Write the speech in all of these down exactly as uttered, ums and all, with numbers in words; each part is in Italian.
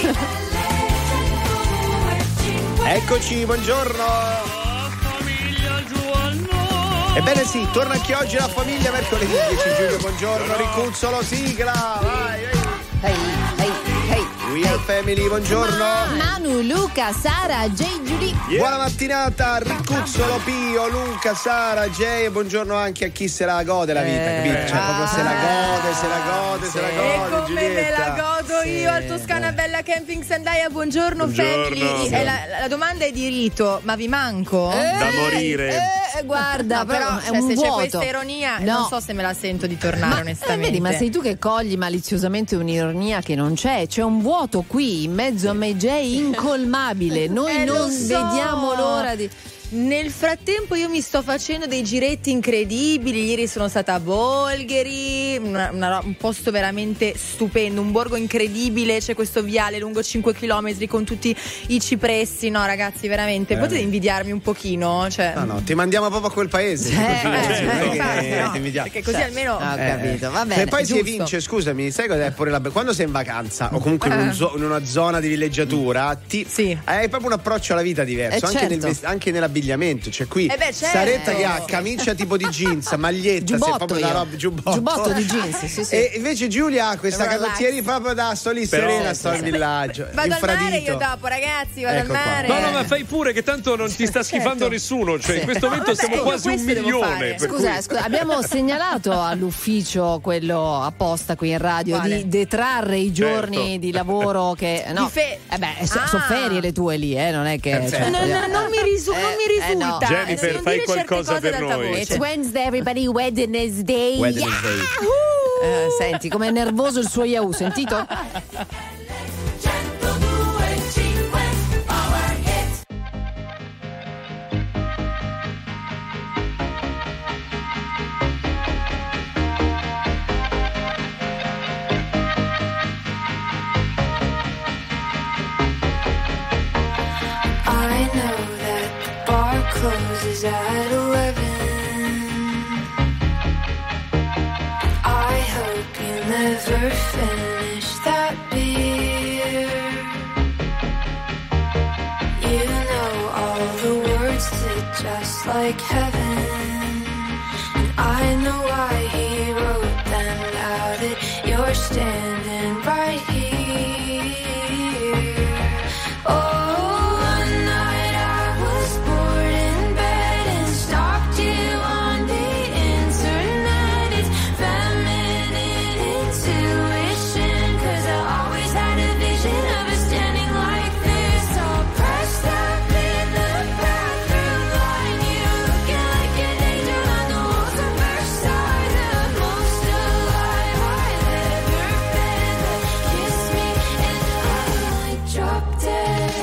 Eccoci, buongiorno. Famiglia Giovanno. Ebbene sì, torna anche oggi la famiglia mercoledì dieci giugno. Buongiorno, Ricuzzolo, sigla. Vai, vai. Hey, hey, hey. We are family, buongiorno. Manu, Luca, Sara, Jay, Giulia. Yeah. Buona mattinata, Ricuzzolo, Pio, Luca, Sara, Jay. Buongiorno anche a chi se la gode la vita, Eh, capito? Cioè, ah, proprio se la gode, se la gode, se la sì. gode. E come Giulietta. me la godo Sì. io al Toscana Bella Camping Sandaia. Buongiorno, Buongiorno. family. E la, la domanda è di rito, ma vi manco? Da morire. Eh, guarda, No, però è cioè, un se c'è vuoto. questa ironia, No. non so se me la sento di tornare, Ma, onestamente. eh, vedi, ma sei tu che cogli maliziosamente un'ironia che non c'è. C'è un vuoto qui in mezzo a me, Jay, incolmabile. Noi Eh, lo non so. vediamo l'ora di. Nel frattempo io mi sto facendo dei giretti incredibili. Ieri sono stata a Bolgheri, una- una- un posto veramente stupendo, un borgo incredibile. C'è questo viale lungo cinque chilometri con tutti i cipressi. No ragazzi, veramente, Bene. potete invidiarmi un pochino? Cioè, No, no, ti mandiamo proprio a quel paese. Eh, così, eh, cioè, eh, non è che- infatti, no, ti invidiamo. perché così almeno Ah, ho Eh, capito, va Se bene. poi si giusto. evince, scusami, sai cos'è pure la be- quando sei in vacanza o comunque in, un Eh. zo- in una zona di villeggiatura, ti, Sì. hai proprio un approccio alla vita diverso, Eh, anche, certo. nel vest- anche nell'abbigliamento. Cioè qui Eh beh, certo. Saretta che ha camicia tipo di jeans, maglietta, se Giubbotto proprio una io. roba, giubbotto. Giubbotto di jeans, sì, sì. E invece Giulia ha questa Relax. canottieri proprio da sto lì Però- serena, sto al villaggio. vado al mare infradito. io dopo, ragazzi, vado Ecco al qua. mare. No, no, ma fai pure che tanto non ti sta schifando Certo. nessuno. Cioè, in questo momento Vabbè, siamo io quasi un questo devo milione. fare. per Scusa, cui- scusa, abbiamo segnalato all'ufficio quello apposta qui in radio Quale? di detrarre i giorni Certo. di lavoro che no. Di fe- eh beh, so- Ah. sono ferie le tue lì, eh, non è che Eh, cioè, No, no, no, non mi, risu- non mi Eh, eh, no. risulta. Jennifer, Eh, non fai dire certe qualcosa cose per ad alta noi. voce. It's Wednesday, everybody, Wednesday. Wednesday. Eh, senti, com'è nervoso il suo Yahoo, sentito? I know that the bar closes at eleven. I hope you never finish that beer. You know all the words to Just Like Heaven. And I know why he wrote them now that you're standing right here. Oh, one night I was bored in bed and stalked you on the internet. It's feminine intuition, 'cause I always had a vision of us standing like this, all pressed up in the bathroom line. You looking like an angel on the walls of Versailles, the most alive I've ever been. Kiss me and I might drop dead.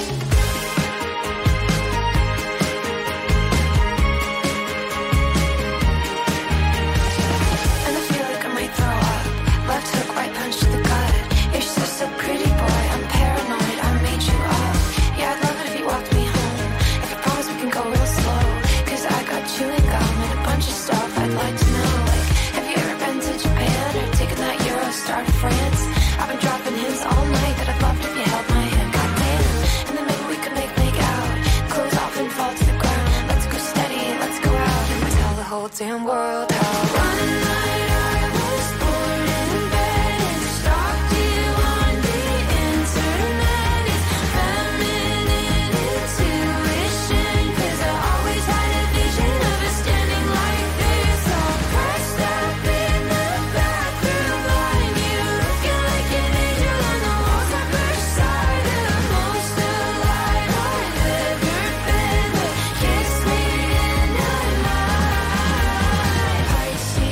And I feel like I might throw up. Left hook, right punch to the gut. You're so, so pretty, boy. I'm paranoid. I made you up. Yeah, I'd love it if you walked me home. If you promise we can go real slow. 'Cause I got chewing gum and a bunch of stuff I'd like to know. Like, have you ever been to Japan or taken that Eurostar to France? I've been dropping hints all night that I'd love it if you held my hand. Goddamn. And then maybe we could make make out. Close off and fall to the ground. Let's go steady, let's go out and tell the whole damn world how. One night I was bored in bed and stalked you on the internet. It's feminine intuition, 'cause I always had a vision of us standing like this, all pressed up in the bathroom line. You looking like an angel on the walls of Versailles, the most alive I've ever been. But kiss me and I might. I see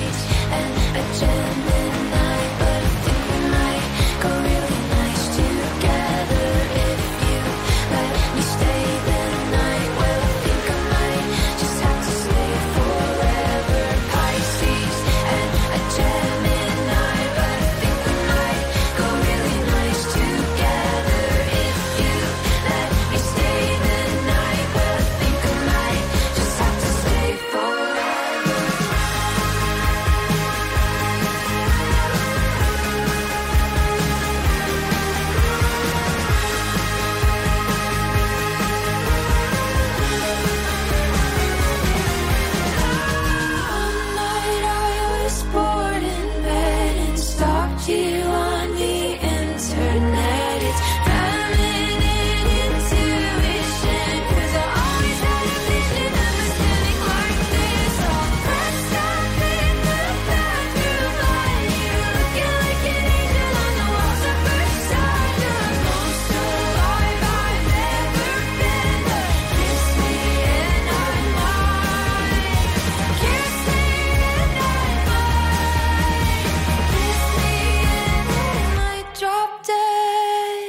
internet. It's feminine intuition, 'cause I always had a vision of us living like this. All pressed up in the bathroom light, you looking like an angel on the walls of Versailles. You're the most alive I've ever been, but kiss me and I might. Kiss me and I might. Kiss me and I might drop dead.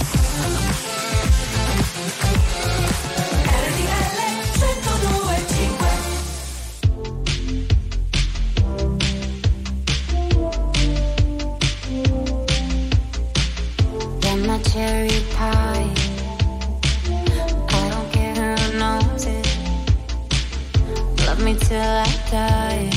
R T L centodue e cinque. You're my cherry pie. I don't care who knows it. Love me till I die.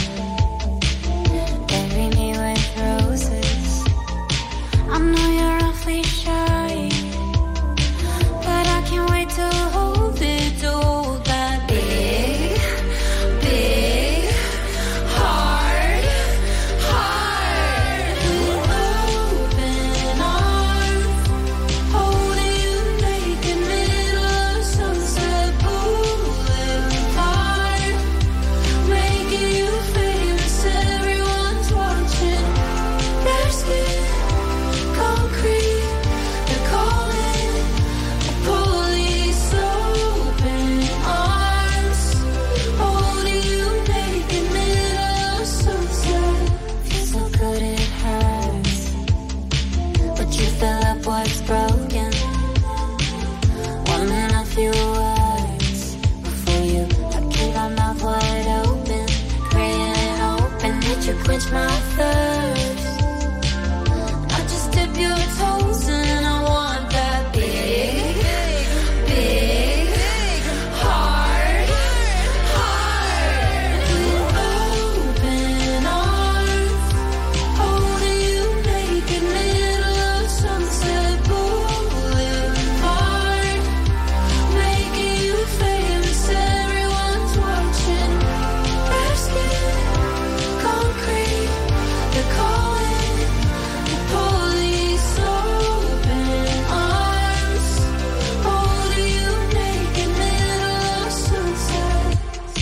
Bury me with roses. I know you're awfully shy, but I can't wait to hold it, to hold that big, big, hard, hard, open arms, holding you naked, middle of Sunset Boulevard, making you famous, everyone's watching. Their skin, concrete, they're calling the police. Open arms, holding you naked, middle of Sunset. Feels so good it hurts, but you fill up what's broken. One and a few words before you, I keep my mouth wide open, praying and hoping that you quench my thirst. I just dip your toes and I want that big, big, hard, hard, open arms, holding you naked, middle of Sunset Boulevard, making you famous, everyone's watching. Their skin, concrete, they're calling the police. Open arms, holding you naked, middle of Sunset.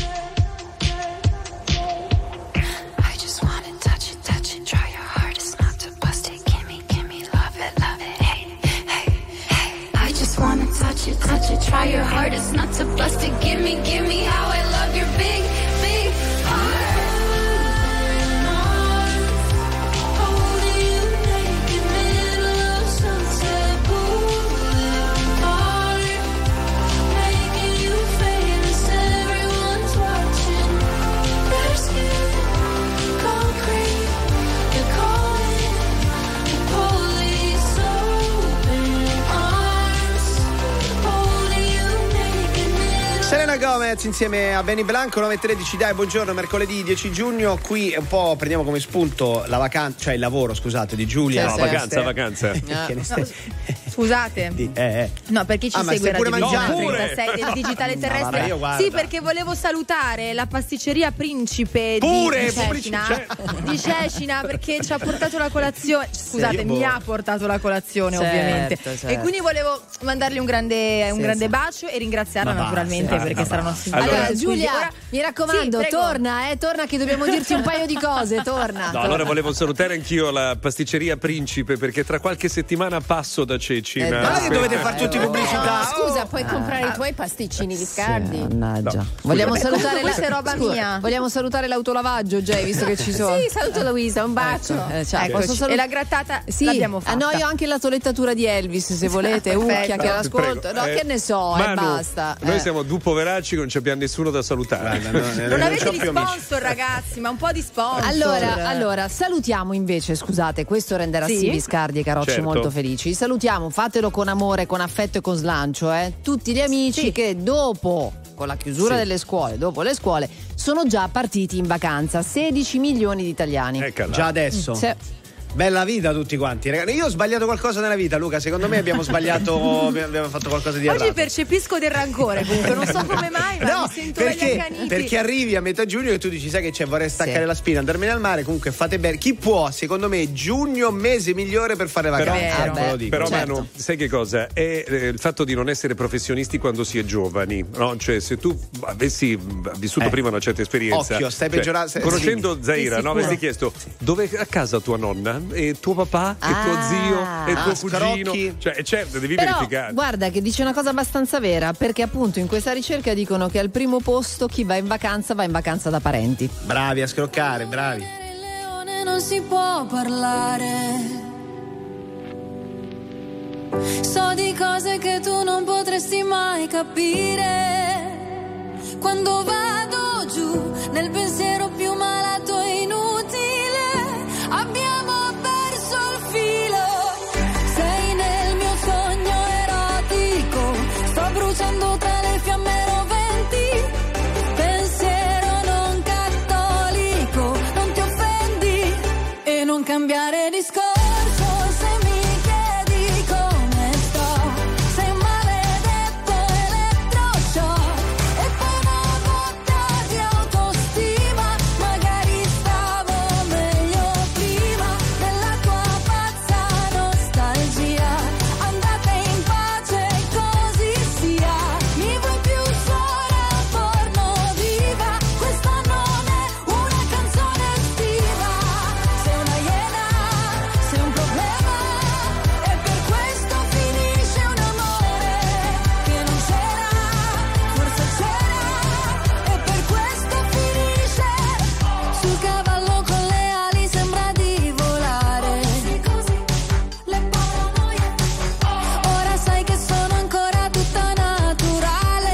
I just wanna touch it, touch it, try your hardest not to bust it. Gimme, gimme, love it, love it, hey, hey, hey. I just wanna touch it, touch it, try your hardest not to bust it. Gimme, gimme, how I love your big, big heart. Holding you naked, middle of Sunset Boulevard, making you famous, everyone's watching. Their skin, concrete, they're calling the police. Open arms, holding you naked, middle. Selena Gomez insieme a Benny Blanco, nove e tredici. Dai, buongiorno, mercoledì dieci giugno. Qui un po' prendiamo come spunto la vacanza, cioè il lavoro, scusate, di Giulia. No, sì. vacanza, vacanza. Che ne stai- Scusate. Di- eh, eh. No, per chi ci Ah, ma segue stai pure Radio mangiando? trentasei del digitale No, terrestre. vabbè, io guarda. Sì, perché volevo salutare la pasticceria Principe Pure, di pubblici- Cecina, cioè- di Cecina, perché ci ha portato la colazione. Scusate, Sì, mi boh. ha portato la colazione, Certo, ovviamente. certo. E quindi volevo mandargli un grande, un Sì, grande sì. bacio e ringraziarla Ma naturalmente basta, perché ma saranno basta. assolutamente Allora, Allora, Giulia, Ora- mi raccomando, Sì, prego. torna, eh, torna che dobbiamo dirti un paio di cose, torna. No, allora volevo salutare anch'io la pasticceria Principe perché tra qualche settimana passo da Cecina. Eh, Ma non è che dovete fare tutti Eh, pubblicità. Scusa, Oh. puoi comprare i tuoi pasticcini Viscardi? Mannaggia. No. Vogliamo Beh, salutare comunque questa è roba scusa, mia. Vogliamo salutare l'autolavaggio, Jay, visto che ci sono. Sì, saluto Luisa, un bacio. Ecco, eh, ciao. Eccoci. Posso salut- E la grattata Sì, l'abbiamo fatta. ah, no, io ho anche la tolettatura di Elvis, se volete, Perfetto. Ucchia che l'ascolto. Prego. No, Eh, che ne so, e Manu, basta. Noi eh. siamo due poveracci, non ci abbiamo nessuno da salutare. Guarda, no, eh, Non non avete c'ho gli più amici. sponsor, ragazzi, ma un po' di sponsor. Allora, allora, salutiamo invece, scusate, questo renderà Sì? sì Viscardi e Carocci Certo. molto felici. Salutiamo, fatelo con amore, con affetto e con slancio, eh, tutti gli amici Sì. che dopo, con la chiusura Sì. delle scuole, dopo le scuole, sono già partiti in vacanza. sedici milioni di italiani. Eccola. Già adesso. Se- Bella vita tutti quanti, ragazzi. Io ho sbagliato qualcosa nella vita, Luca. Secondo me abbiamo sbagliato, abbiamo fatto qualcosa di errato. Oggi percepisco del rancore, comunque non so come mai, ma no, mi sento perché, gli accaniti. perché arrivi a metà giugno e tu dici, sai che c'è, vorrei staccare Sì. la spina, andarmene al mare. Comunque fate bene. Chi può, secondo me, giugno mese migliore per fare Però- vacanze. Vero. Ve lo dico. Però Certo. Manu, sai che cosa? È eh, il fatto di non essere professionisti quando si è giovani, no? Cioè, se tu avessi vissuto Eh. prima una certa esperienza, Occhio, stai cioè, peggiorando- se- conoscendo sì. Zaira, Sì, no? sicuro. Avresti chiesto dove a casa tua nonna, e tuo papà, e tuo Ah. zio, e tuo Ah, cugino. scrocchi. Cioè, certo, devi Però verificare. guarda che dice una cosa abbastanza vera, perché appunto in questa ricerca dicono che al primo posto chi va in vacanza va in vacanza da parenti. Bravi a scroccare, bravi. Il leone non si può parlare. So di cose che tu non potresti mai capire. Quando vado giù nel pensiero più malato e inutile, abbiamo perso il filo. Sei nel mio sogno erotico, sto bruciando tra le fiamme roventi. Pensiero non cattolico, non ti offendi e non cambiare discorso. Se mi chiedi come sto, sei un maledetto elettroshock. E poi una botta di autostima, magari stavo meglio prima. Nella tua pazza nostalgia, andate in pace, così sia. Mi vuoi più suora, porno diva. Questa non è una canzone estiva. Sei una iena, sei un problema, e per questo finisce un amore che non c'era, forse c'era, e per questo finisce. Sul cavallo con le ali sembra di volare. Le paranoie, ora sai che sono ancora tutta naturale.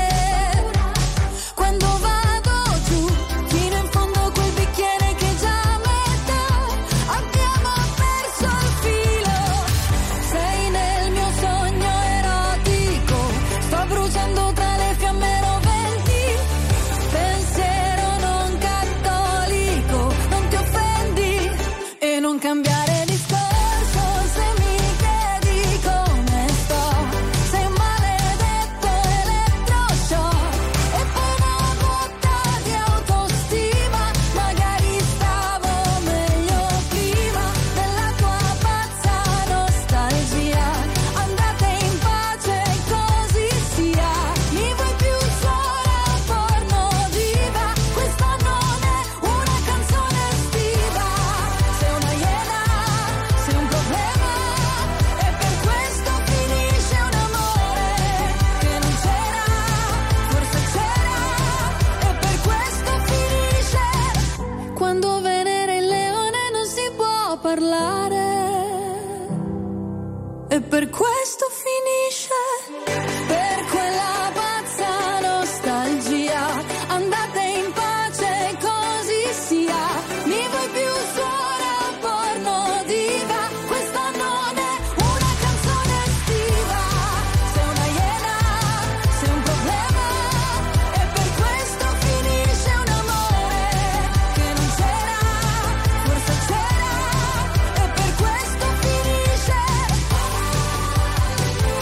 Quando vado giù fino in fondo quel bicchiere che è già a metà, abbiamo perso il filo. Sei nel mio sogno erotico, sto bruciando tra le fiamme roventi. Pensiero non cattolico, non ti offendi e non cambiare discorso. Se mi chiedi come sto, sei un maledetto elettroshock. E poi una botta di autostima, magari stavo meglio prima. Nella tua pazza nostalgia, andate in pace, così sia. Mi vuoi più suora, porno diva. Questa non è una canzone estiva. Sei una iena, sei un problema, e per questo finisce un amore che non c'era, forse c'era, e per questo finisce. Quando Venere il leone non si può parlare, e per questo finisce. Per quella pazza nostalgia, andate in pace, così sia. Mi vuoi più suora, porno diva. Questa non è una canzone estiva. Sei una iena, sei un problema, e per questo finisce un amore che non c'era, forse c'era, e per questo finisce.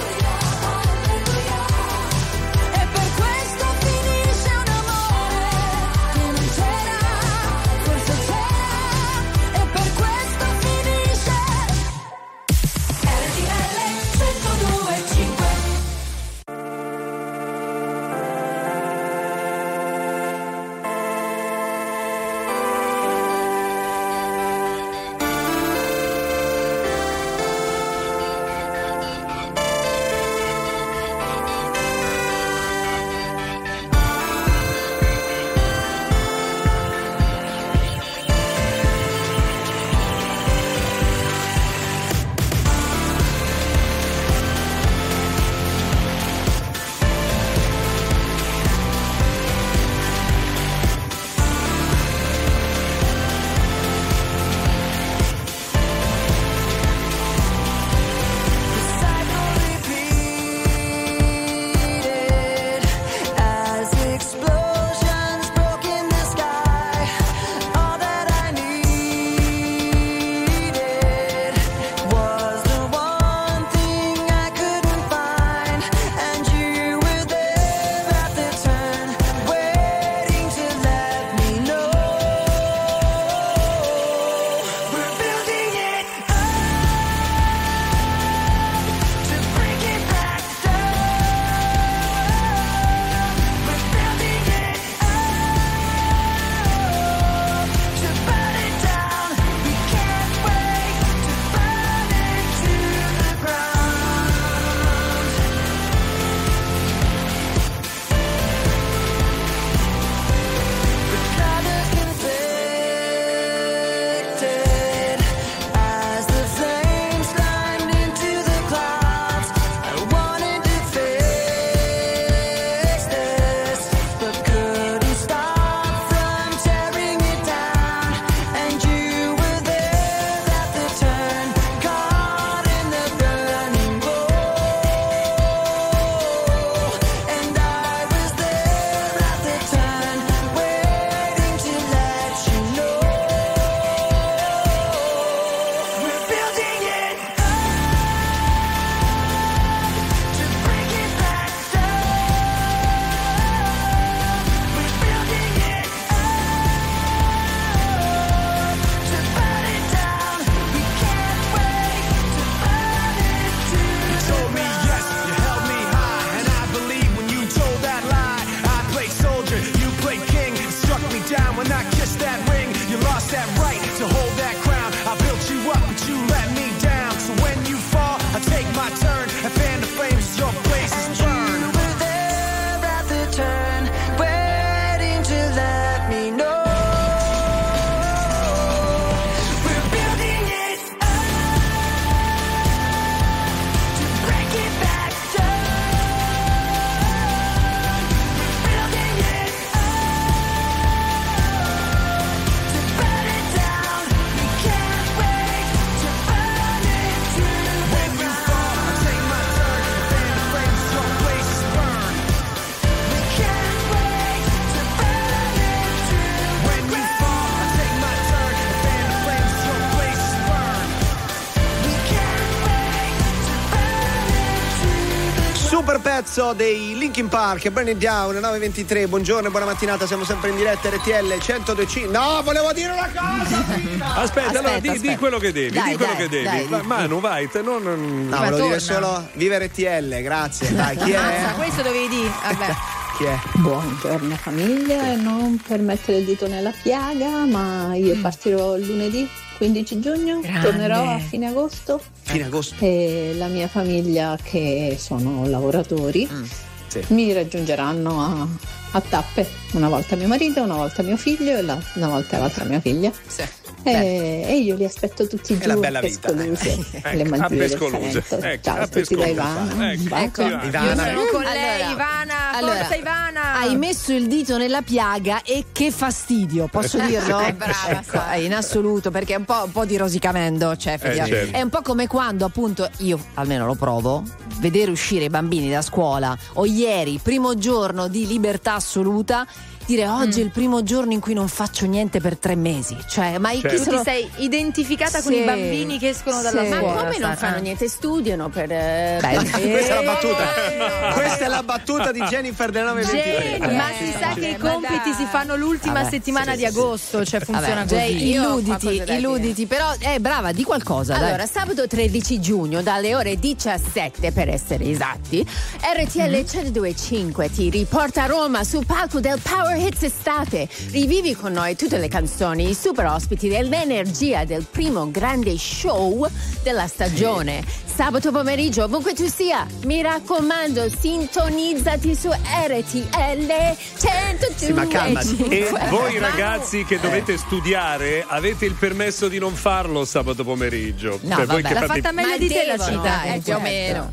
Super pezzo dei Linkin Park, Burn It Down, nove e ventitré. Buongiorno e buona mattinata, siamo sempre in diretta R T L centodue e cinque. No, volevo dire una cosa. Aspetta, Aspetta, allora di, aspetta. di quello che devi, Dai, di quello dai, che devi. dai. Ma- Manu, vai, te non. non- No, volevo dire solo viva R T L, grazie. Dai, chi è? Mazza, questo dovevi dire. Vabbè. Chi è? Buongiorno famiglia, non per mettere il dito nella piaga, ma io partirò lunedì quindici giugno, Grande. tornerò a fine agosto Fine agosto. e la mia famiglia, che sono lavoratori, Sì. mi raggiungeranno a, a tappe, una volta mio marito, una volta mio figlio e la- una volta l'altra mia figlia. E, e io li aspetto tutti È la giù a bella vita. Pescoluse, Ecco, le a mantiere del Pescoluse. Salento. Ecco, Ciao a a tutti da Pescoluse. Ivana, Ecco, un bacio. ecco, Ivana. Io Ivana. sono con lei, Allora, Ivana. allora, Forza Ivana. Hai messo il dito nella piaga e che fastidio, posso dirlo? Eh, brava, Ecco, sai. eh, in assoluto, perché è un po', un po' di rosicamento, cioè, effettivamente. certo. È un po' come quando appunto io almeno lo provo, vedere uscire i bambini da scuola o ieri, primo giorno di libertà assoluta, dire oggi è il primo giorno in cui non faccio niente per tre mesi, cioè, ma Certo. chi Tu se ti lo- sei identificata con Sì. i bambini che escono dalla Sì. scuola. Ma Come non Sara? fanno niente? Studiano per. eh, Beh, Questa è la battuta. Eh. Questa è la battuta di Jennifer del nove e ventitré. Jane, ma si sa che i ma compiti dai. si fanno l'ultima Vabbè, settimana sì, di sì, sì. agosto, cioè funziona Vabbè, così. Jay, Io ho illuditi, qualcosa da illuditi, però eh, brava, di qualcosa, dai. Allora, sabato tredici giugno dalle ore diciassette per essere esatti, R T L centodue e cinque ti riporta a Roma sul palco del Power Hits Estate. Rivivi con noi tutte le canzoni, i super ospiti dell'energia del primo grande show della stagione. Sabato pomeriggio, ovunque tu sia, mi raccomando, sintonizzati su R T L centodue Sì, ma calmati. E e cinque. voi ragazzi che dovete studiare avete il permesso di non farlo sabato pomeriggio. No, Cioè, voi vabbè. che L'ha fate- fatta meglio Ma di te la devono, città, eh, eh, più o certo. meno.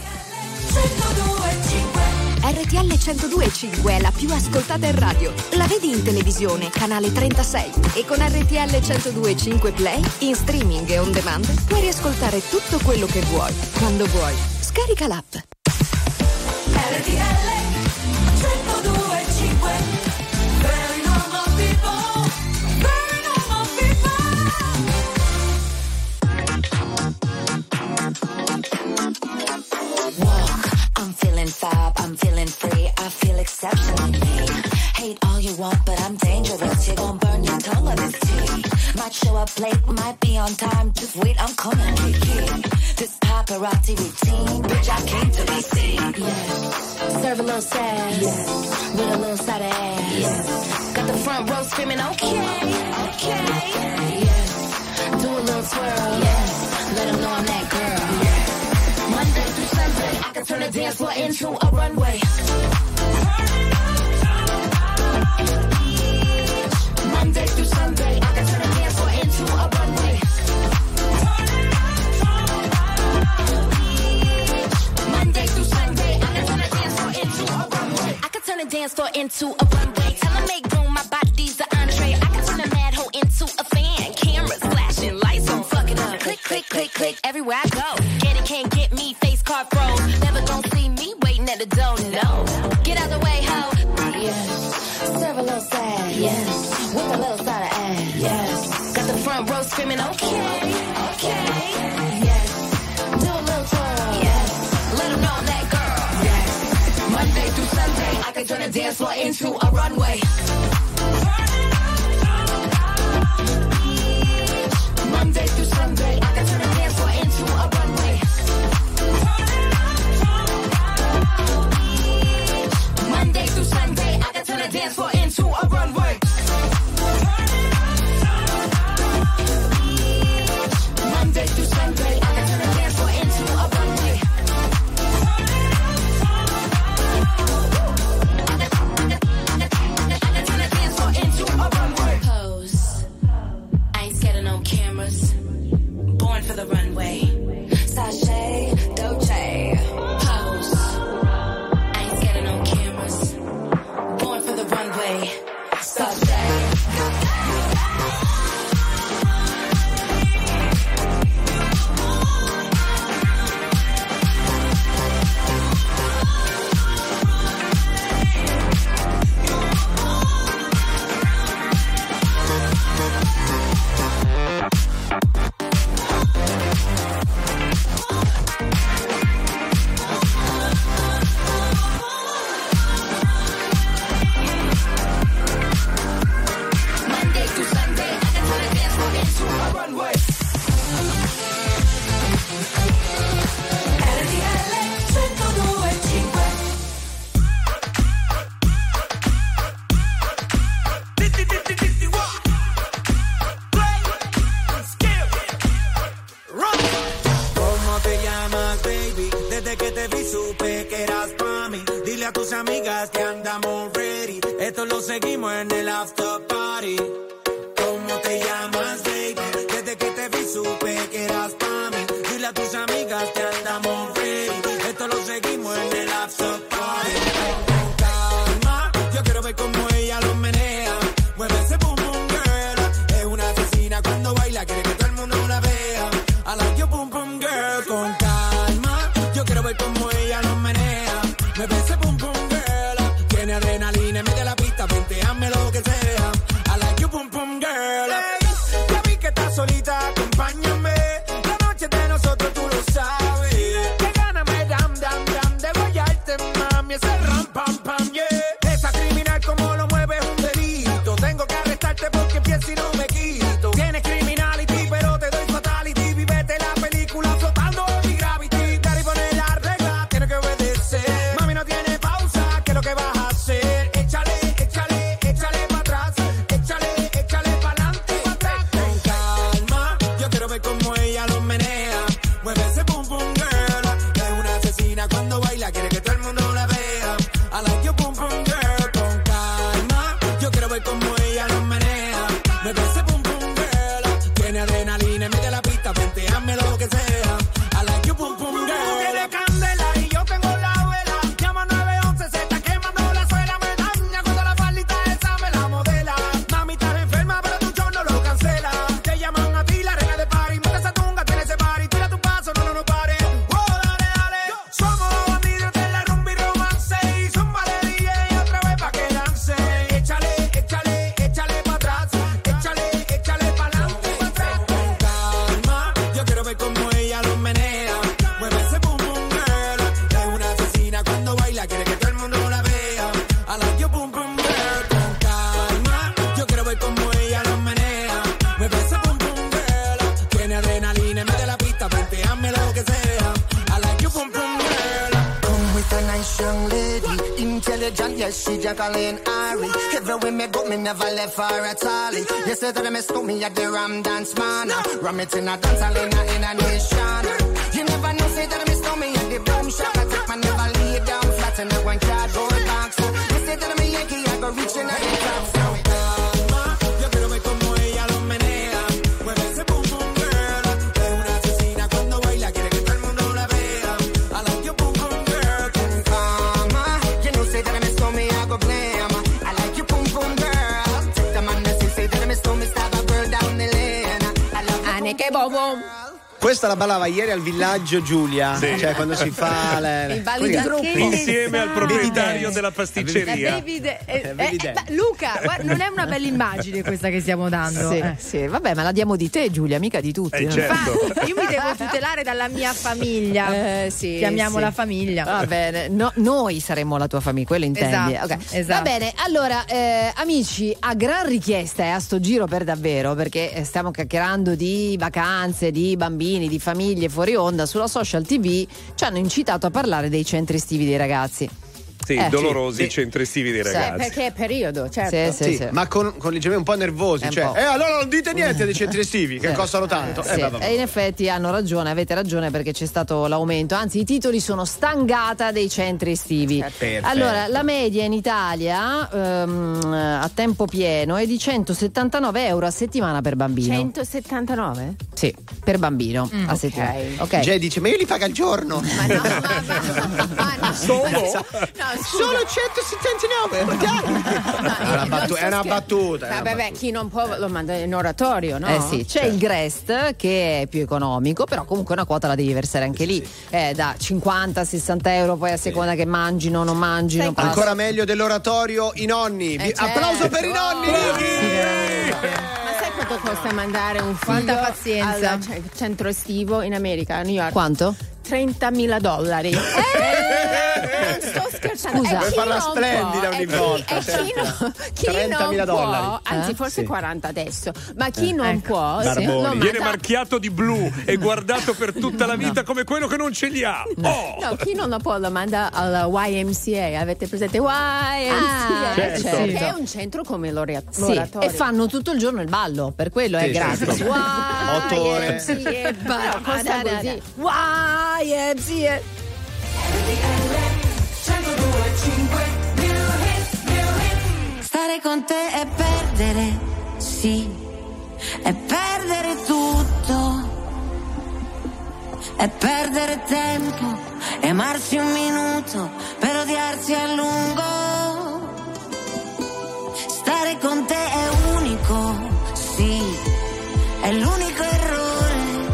R T L centodue e cinque è la più ascoltata in radio. La vedi in televisione, canale trentasei. E con R T L centodue e cinque Play, in streaming e on demand, puoi riascoltare tutto quello che vuoi, quando vuoi. Scarica l'app. R T L centodue e cinque. Very normal people. Very normal people. Walk, I'm feeling fab, I'm feeling free, I feel exceptionally me. Hate all you want, but I'm dangerous, you're gonna burn your tongue on this tea. Might show up late, might be on time, just wait, I'm coming, Kiki. This paparazzi routine, bitch, I came to be seen. Yeah, serve a little sass, yeah. With a little side of ass. Yeah. Got the front row screaming, okay, okay. Yeah. Do a little twirl, yeah. Let 'em know I'm that girl. Yeah. Monday through Sunday, I can turn the dance floor into a runway. Monday through Sunday, I can turn the dance floor into a runway. Monday through Sunday, I can turn the dance floor into a runway. I can turn the dance floor into a runway. Tell 'em make room, my body's the entree. I can turn a mad hoe into a fan. Cameras flashing, lights on, fuck it up. Click, click, click, click, everywhere I go. Get it, can't get me, face card froze. Never gonna see me waiting at the door, no. Get out the way, ho. Yes. Serve a little sad, yes. With a little side of ass, yes. Got the front row screaming, okay, okay. Yes. Do a little twirl, yes. Let 'em know I'm that girl, yes. Monday through Sunday, I can turn the dance floor into a runway. Monday through Sunday, I can turn the dance floor into a runway. Monday through Sunday, I can turn the dance floor into a runway. Monday through Sunday, I can turn the dance floor into a runway. I can, I can, I can, I can turn the Desde que te vi supe que eras pa' mí. Dile a tus amigas que andamos ready. Esto lo seguimos en el after party. ¿Cómo te llamas, baby? Desde que te vi supe que eras pa' mí. Dile a tus amigas que andamos ready. Esto lo seguimos en el after party. Con calma, yo quiero ver cómo ella lo menea. Mueve ese boom boom girl. Es una asesina cuando baila, quiere que todo el mundo la vea. I like your boom boom girl. Con calma, yo quiero ver cómo ella lo menea. Mueve ese boom boom girl. Tiene adrenalina, mete la pista, venteame lo que sea. I like your boom boom girl. Hey, ya vi que estás solita, acompáñame. La noche de nosotros tú lo sabes. Que gana me dam dam dam de guayarte, mami. Ese ram pam pam, yeah. Esa criminal como lo mueve es un delito. Tengo que arrestarte porque empiezo y no me quito. Tienes criminality, pero te doy fatality. Vivete la película flotando en mi gravity. Dar y poner la regla, tiene que obedecer. Mami no tiene pausa, ¿qué es lo que vas a hacer? Échale, échale, échale para atrás. Échale, échale para adelante, para atrás. Con calma, yo quiero ver cómo ella lo menea. Mueve ese boom boom girl. Es una asesina cuando baila, quiere que todo el mundo la vea. I like your boom boom girl. Con calma, yo quiero ver cómo ella lo menea. Mueve ese boom boom girl. Tiene adrenalina, mete la pista, venteame lo que sea. I like your boom boom girl. Tú tienes candela y yo tengo la vela. Llama nueve once, se está quemando la suela. Me daña cuando la faldita esa me la modela. Mami, estás enferma, pero tu show no lo cancela. Te llaman a ti, la reina de party. Monta esa tunga, tiene ese party. Tira tu paso, no, no, no pare. Oh, dale, dale. Somos los bandidos de la rumba y romance. Y zumba de D J otra vez pa' que lance. Échale, échale, échale pa' atrás. Échale, échale pa' adelante, pa' atrás. Con calma, yo quiero ver cómo ella lo menea. Mueve ese boom boom girl. Es una asesina cuando baila, quiere que todo el mundo la vea. I like your boom boom girl. Con calma, yo quiero ver cómo ella lo menea. Mueve ese boom boom girl. Tiene adrenalina, mete la pista, venteame lo que sea. I like your boom boom girl. Come with a nice young lady, intelligent, yes, she Jacqueline Ari. Everywhere me go, me never left her at all. Yesterday me stole me at the Ram Dance Man. Ram it in a dance hall in a, in a nation. You never know, say that me stole me at the boom shop. I take my never lay down flat in a one cardboard box. Yesterday me Yankee, I go reaching at the top. So Calma, yo quiero ver cómo ella lo menea. Mueve ese boom boom girl. Es una asesina cuando baila, quiere que todo el mundo la vea. I like your boom boom girl. Con calma, you know, say that me stole me, I go blame. I like you, boom boom girl. Take the man that say that me stole me, stab a girl down the lane. I love you, Ane che bobo. Questa la ballava ieri al villaggio Giulia, Sì. cioè quando si fa le... I balli di gruppo. Insieme al proprietario Dance. della pasticceria. Baby de- eh, Eh, baby eh, dance. eh, Luca, guarda, non è una bella immagine questa che stiamo dando. Sì, eh. sì, vabbè, ma la diamo di te, Giulia, mica di tutti. Eh, no? certo. Infatti, io mi devo tutelare dalla mia famiglia. Eh, sì, Chiamiamola sì. famiglia. Va bene, no, noi saremmo la tua famiglia, quello intendi. Esatto, Ok. esatto. Va bene, allora, eh, amici, a gran richiesta e a sto giro per davvero, perché eh, stiamo chiacchierando di vacanze, di bambini, di famiglie fuori onda, sulla social tivù ci hanno incitato a parlare dei centri estivi dei ragazzi. Sì, Eh, dolorosi sì. centri estivi dei Sì, ragazzi. Perché è periodo, certo. Sì, sì, Sì, sì. ma con, con leggermente un po' nervosi, È un cioè, po'. eh allora non dite niente dei centri estivi che Sì. costano tanto. Sì, Eh, vabbè, vabbè. e in effetti hanno ragione, avete ragione, perché c'è stato l'aumento, anzi i titoli sono stangata dei centri estivi. Perfetto. Allora, la media in Italia ehm, a tempo pieno è di centosettantanove euro a settimana per bambino. centosettantanove? Sì, per bambino a settimana. Ok. Jay dice, ma io li pago al giorno. Ma no, ma, ma, ma no. Solo? No, scusa. Solo centosettantanove. No, È una non battu- sto è una scher- battuta, è una Vabbè, battuta. chi non può lo manda in oratorio, no? Eh sì, c'è il Grest che è più economico, però comunque una quota la devi versare anche lì, eh, da cinquanta a sessanta euro, poi a seconda che mangino o non mangino. passa. Ancora meglio dell'oratorio i nonni. Vi- certo. Applauso per i nonni. Ma sai quanto costa mandare un figlio Quanta pazienza. al c- centro estivo in America, a New York? Quanto? trentamila dollari. Eh, non sto scherzando. Scusa. E Vuoi chi farla non splendida può- ogni e chi- volta, E chi, no, chi trentamila non dollari. può, anzi Eh? forse Sì. quaranta adesso, ma chi non ecco. può Barboni. lo manda- Viene marchiato di blu e guardato per tutta la vita come quello che non ce li ha. Oh! No, chi non lo può lo manda alla Y M C A, avete presente Y M C A? Ah, certo. Che è un centro come l'ora- Sì, l'oratorio. e fanno tutto il giorno il ballo, per quello è Sì, gratis. certo. Y Otto ore. M C A, Però costa così. Y M C A. centodue e cinque, new hit, new hit. Stare con te è perdere, sì, è perdere tutto, è perdere tempo, è amarsi un minuto per odiarsi a lungo. Stare con te è unico, sì, è l'unico errore.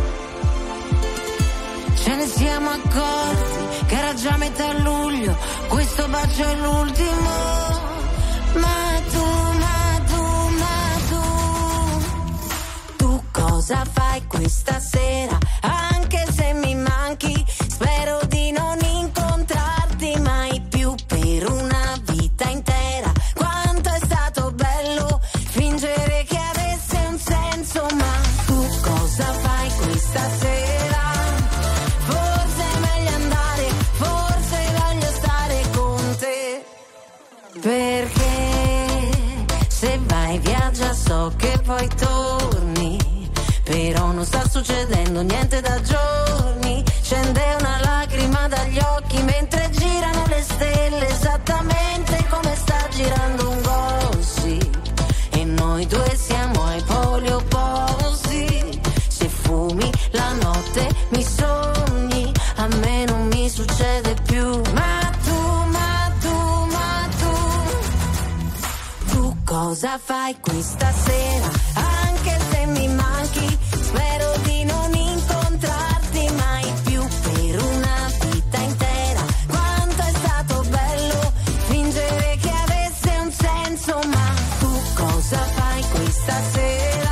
Ce ne siamo accorti che era già metà luglio, questo bacio è l'ultimo. Ma tu, ma tu, ma tu, tu cosa fai questa sera? Anche se mi manchi, spero di non incontrarti mai più per una vita intera. Quanto è stato bello fingere che avesse un senso, ma tu cosa fai questa sera? Forse è meglio andare, forse voglio stare con te, perché se vai viaggia so che poi torni, però non sta succedendo niente da giorni. Scende una lacrima dagli occhi mentre girano le stelle, esattamente come sta girando un gossip, e noi due siamo ai poli opposti. Se fumi la notte mi sogni, a me non mi succede più. Ma tu, ma tu, ma tu, tu cosa fai questa sera? Anche se mi manchi, spero di non incontrarti mai più per una vita intera. Quanto è stato bello fingere che avesse un senso, ma tu cosa fai questa sera?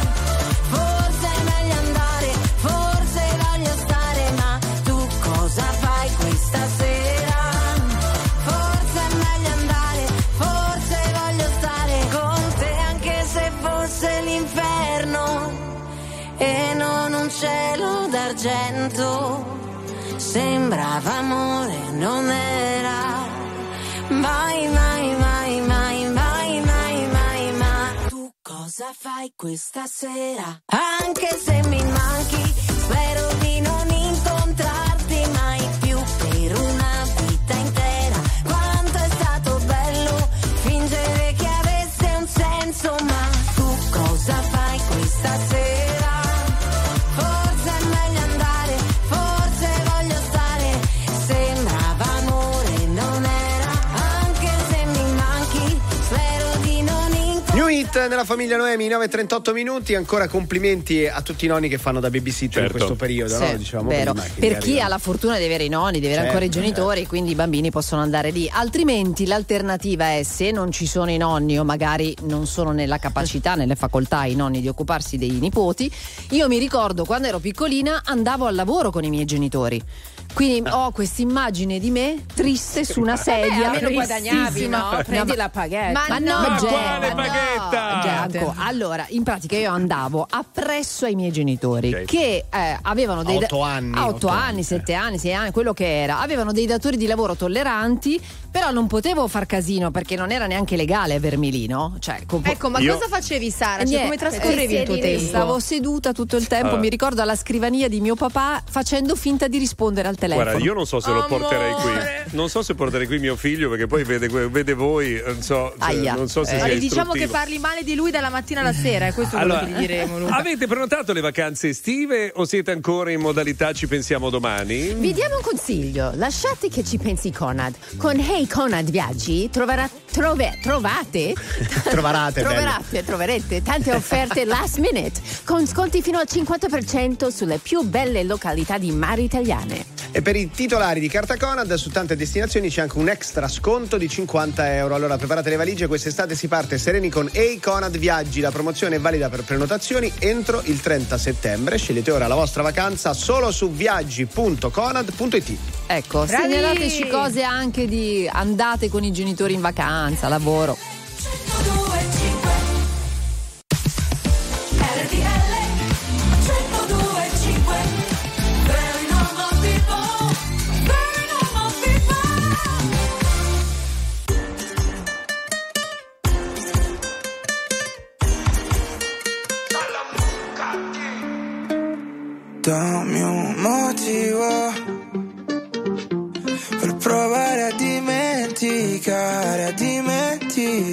Forse è meglio andare, forse voglio stare, ma tu cosa fai questa sera? Forse è meglio andare, forse voglio stare con te, anche se fosse l'inferno e non un cielo d'argento. Sembrava amore, non era mai, mai, mai, mai, mai, mai, mai, ma tu cosa fai questa sera? Anche se mi manchi, spero di non incontrarti mai più per una vita intera. Quanto è stato bello fingere che avesse un senso, ma tu cosa fai questa sera? Forse è meglio andare, forse voglio stare, sembrava amore, non era, anche se mi manchi, spero di non incontrarti. New hit nella famiglia Noemi, nove e trentotto minuti. Ancora complimenti a tutti i nonni che fanno da babysitter Certo. in questo periodo, Sì, no? Dicevamo vero. prima, che Per magari- chi ha la fortuna di avere i nonni, di avere Certo, ancora i genitori, quindi i bambini possono andare lì. Altrimenti l'alternativa è, se non ci sono i nonni o magari non sono nella capacità, nelle facoltà i nonni di occuparsi dei nipoti. Io mi ricordo quando ero piccolina andavo al lavoro con i miei genitori. Quindi ho questa immagine di me triste su una sedia. almeno guadagnavi, tristissima. no? Prendi ma- la paghetta. Ma no, Ma Gemma, quale no, paghetta? Gianco. Allora, in pratica io andavo appresso ai miei genitori, Ok. che eh, avevano dei A otto anni, a otto otto anni, anni, sette anni, sei anni, quello che era. Avevano dei datori di lavoro tolleranti, però non potevo far casino perché non era neanche legale avermi lì, no? Cioè, com- Ecco, ma Io- cosa facevi, Sara? Cioè, Niente, come trascorrevi il tuo siedi lì, tempo? Stavo seduta tutto il tempo, Ah. mi ricordo alla scrivania di mio papà facendo finta di rispondere al telefono. Guarda, io non so se lo porterei qui. Amore. Non so se porterei qui mio figlio, perché poi vede, vede voi, non so, cioè, Aia. non so se Eh. sia Guarda, diciamo che istruttivo. parli male di lui dalla mattina alla sera, è questo Allora, quello che gli diremo, Luca. avete prenotato le vacanze estive o siete ancora in modalità ci pensiamo domani? Vi diamo un consiglio, lasciate che ci pensi Conad. Con Hey Conad Viaggi troverà, trove, trovate Troverate, troverate, troverete tante offerte last minute con sconti fino al cinquanta per cento sulle più belle località di mare italiane. E per i titolari di carta Conad su tante destinazioni c'è anche un extra sconto di cinquanta euro. Allora preparate le valigie, quest'estate si parte sereni con Hey Conad Viaggi. La promozione è valida per prenotazioni entro il trenta settembre. Scegliete ora la vostra vacanza solo su viaggi punto conad punto it. Ecco, Bravi! segnalateci cose anche di andate con i genitori in vacanza, lavoro. centodue e cinque R T L centodue e cinque Very normal people, very normal Dammi un motivo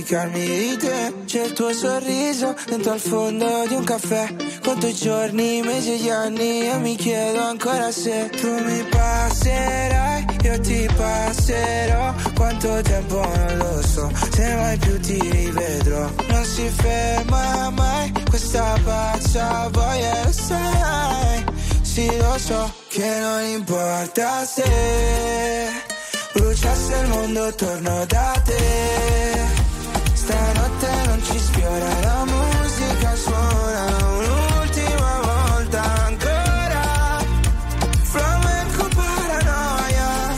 dimenticarmi di te. C'è il tuo sorriso dentro al fondo di un caffè. Conto i giorni, i mesi e gli anni e mi chiedo ancora se tu mi passerai, io ti passerò. Quanto tempo non lo so, se mai più ti rivedrò. Non si ferma mai questa pazza voglia, lo sai. Sì, lo so che non importa se bruciasse il mondo, torno da te. Stanotte non ci sfiora, la musica suona un'ultima volta ancora. Flamenco paranoia.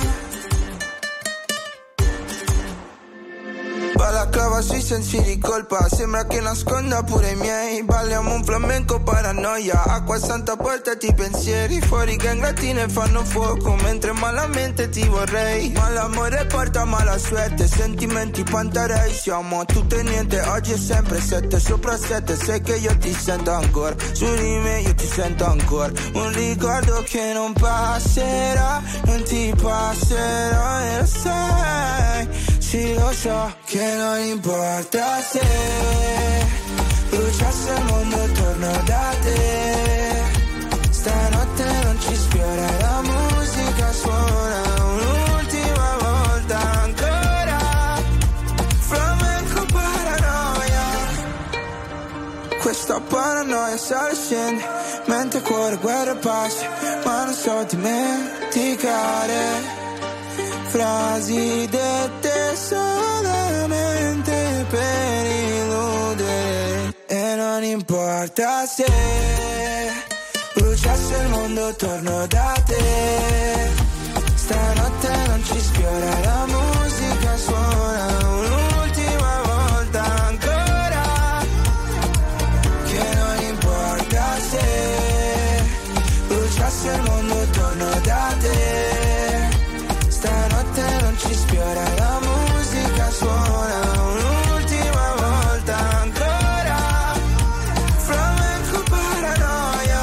Balaclava sui sensi di colpa, sembra che nasconda pure i miei. Balliamo un flamenco paranoia, acqua santa portati i pensieri. Fuori gangratine fanno fuoco, mentre malamente ti vorrei. Ma l'amore porta mala suerte, sentimenti pantarei. Siamo a tutto e niente, oggi è sempre sette sopra sette. Sai che io ti sento ancora, su di me io ti sento ancora. Un ricordo che non passerà, non ti passerà e lo sai. Sì, lo so che non importa se bruciasse il mondo, torno da te. Stanotte non ci sfiora, la musica suona un'ultima volta ancora. Flamenco paranoia. Questa paranoia sale e scende, mente, cuore, guerra e pace. Ma non so dimenticare frasi dette solamente per illudere. E non importa se bruciasse il mondo, torno da te. Stanotte non ci sfiora, la musica suona un'ultima volta ancora. Che non importa se bruciasse il mondo, torno da te. Stanotte non ci sfiora, la musica suona un'ultima volta ancora. Flamenco paranoia.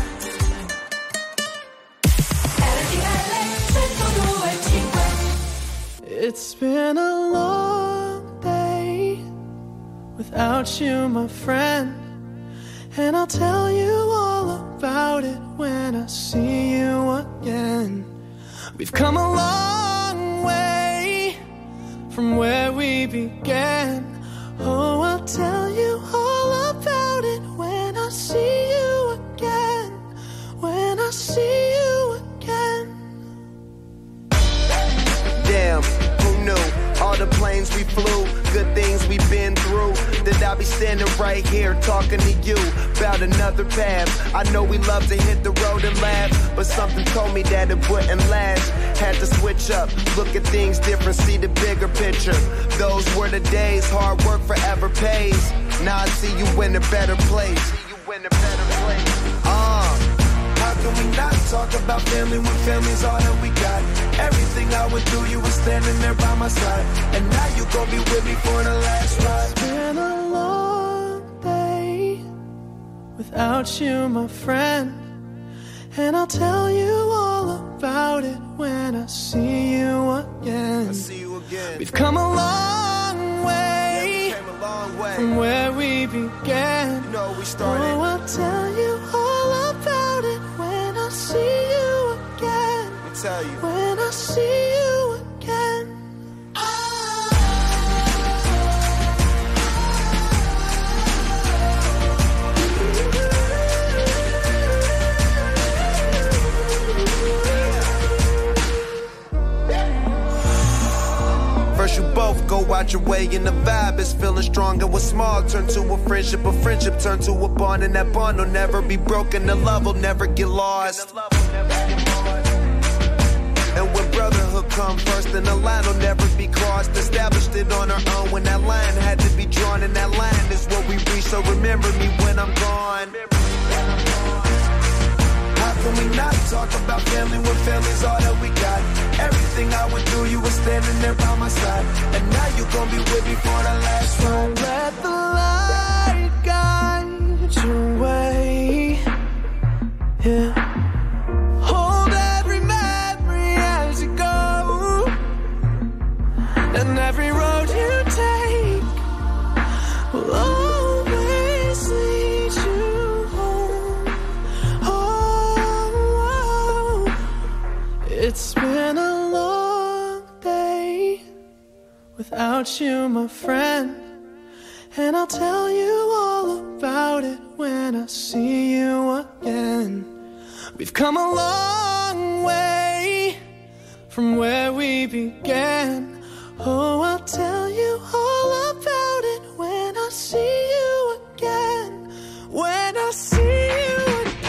It's been a long day without you, my friend, and I'll tell you all about it when I see you again. We've come a long way from where we began. Oh, I'll tell you all about it when I see you again. When I see you again. Damn, who knew? All the planes we flew, good things we've been through. That I'll be standing right here talking to you about another path. I know we love to hit the road and laugh, but something told me that it wouldn't last. Had to switch up, look at things different, see the bigger picture. Those were the days, hard work forever pays. Now I see you in a better place. See you in a better place. Uh, how can we not talk about family when family's all that we got? Everything I went through, you were standing there by my side, and now you gon' be with me for the last ride. It's been a long day without you, my friend, and I'll tell you all about it when I see you again. I see you again. We've come a long way, yeah, we came a long way from where we began. You know we started. Oh, I'll tell you all about it when I see you again. Let me tell you. When I see you again. First you both go out your way and the vibe is feeling strong. And what's small turn to a friendship, a friendship turn to a bond, and that bond will never be broken, the love will never get lost. And when brotherhood come first, then the line will never be crossed. Established it on our own when that line had to be drawn, and that line is what we reach, so remember me when I'm gone. How can we not talk about family when family's all that we got? Everything I went through, you were standing there by my side, and now you gon' be with me for the last ride. So let the light guide your way. Yeah. Hold every memory as you go, and every road you take been a long day without you, my friend, and I'll tell you all about it when I see you again. We've come a long way from where we began. Oh, I'll tell you all about it when I see you again. When I see you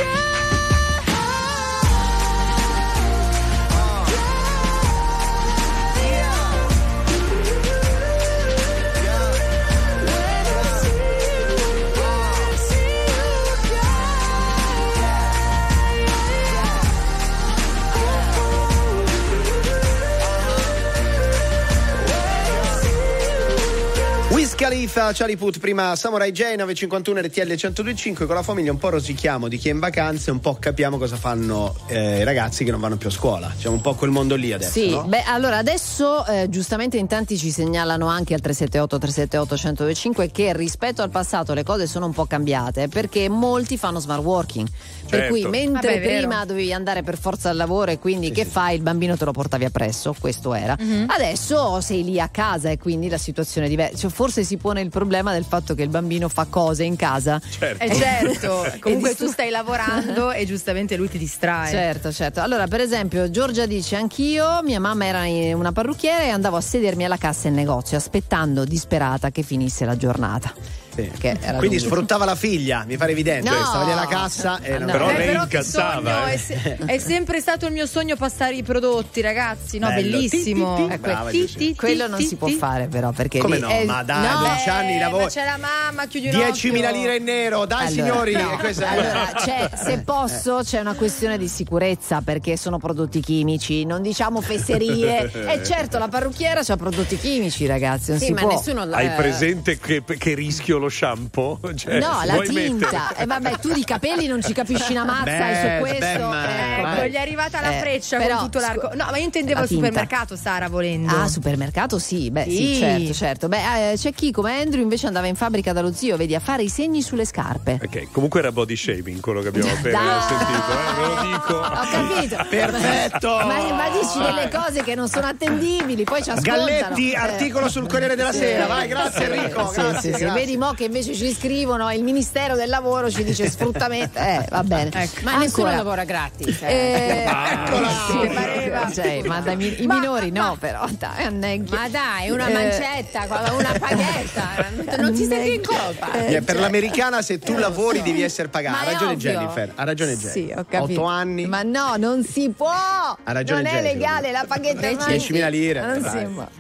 Khalifa, Charlie Puth, prima Samurai J, nove cinquantuno R T L centodue e cinque. Con la famiglia un po' rosichiamo di chi è in vacanze, un po' capiamo cosa fanno eh, i ragazzi che non vanno più a scuola. C'è un po' quel mondo lì adesso, sì, no? Beh, allora adesso eh, giustamente in tanti ci segnalano anche al tre sette otto tre sette otto centodue e cinque che rispetto al passato le cose sono un po' cambiate, perché molti fanno smart working. Per Certo. cui mentre Vabbè, prima vero. dovevi andare per forza al lavoro e quindi Sì, che sì, fai? Il bambino te lo portavi appresso, questo era. Mhm. Adesso sei lì a casa e quindi la situazione è diversa. Cioè, forse si pone il problema del fatto che il bambino fa cose in casa. Certo. Eh certo, comunque E tu dis- stai lavorando e giustamente lui ti distrae. Certo, certo. Allora, per esempio, Giorgia dice: anch'io, mia mamma era in una parrucchiera e andavo a sedermi alla cassa in negozio aspettando disperata che finisse la giornata. Sì. Perché era Quindi lungo. sfruttava la figlia, mi pare evidente. No. Stava lì alla cassa e non Però Eh, lei però che incassava, sogno, eh. è, se- è sempre stato il mio sogno passare i prodotti, ragazzi, no? Bello. Bellissimo. Ti, ti, ti. Eh, que- Brava, ti, Giussi. ti, Quello ti, non ti, si può ti. fare, però, perché Come lì no? è- Ma dai, no. dodici anni di Eh, lavoro. ma c'è la mamma, chiudi un diecimila occhio. lire in nero, dai Allora, signori. no. E questa- Allora, c'è, se posso, c'è una questione di sicurezza perché sono prodotti chimici, non diciamo fesserie. E certo, la parrucchiera c'ha prodotti chimici, ragazzi, non Sì, si ma può. nessuno Hai eh, presente che, che rischio lo shampoo? Cioè, No, la vuoi tinta. mettere- E vabbè, tu di capelli non ci capisci una mazza Beh, e su questo. beh, eh, ma- Ecco, gli è arrivata la Eh, freccia però, con tutto l'arco. No, ma io intendevo la al tinta. supermercato, Sara, volendo. Ah, supermercato sì, beh sì, Sì. certo, certo. Beh, eh, c'è chi come Andrew invece andava in fabbrica dallo zio, vedi, a fare i segni sulle scarpe. Ok, comunque era body shaming quello che abbiamo appena Dai. sentito, eh, ve lo dico. Ho capito. Perfetto. Ma, ma dici delle cose che non sono attendibili, poi ci ascoltano. Galletti, Eh. articolo sul Corriere della Sì. Sera. Vai, grazie Enrico. Sì, grazie, sì, sì. grazie. Vedi mo che invece ci scrivono il Ministero del Lavoro ci dice sfruttamento. Eh, va bene. Ma nessuno Ancora. lavora gratis. eh. Eh, Eccola. sì, pareva. Cioè, ma dai, i minori no, però dai, anneghi. Ma dai, una Eh. mancetta, una paghetta, non ti senti in colpa. Eh, per l'americana se tu lavori devi essere pagato. Ma Ha è ragione ovvio. Jennifer. Ha ragione Jennifer. Sì, ho capito. Otto anni. Ma no, non si può. Ha ragione non è Jennifer. legale la paghetta. diecimila lire. Non Dai. si può.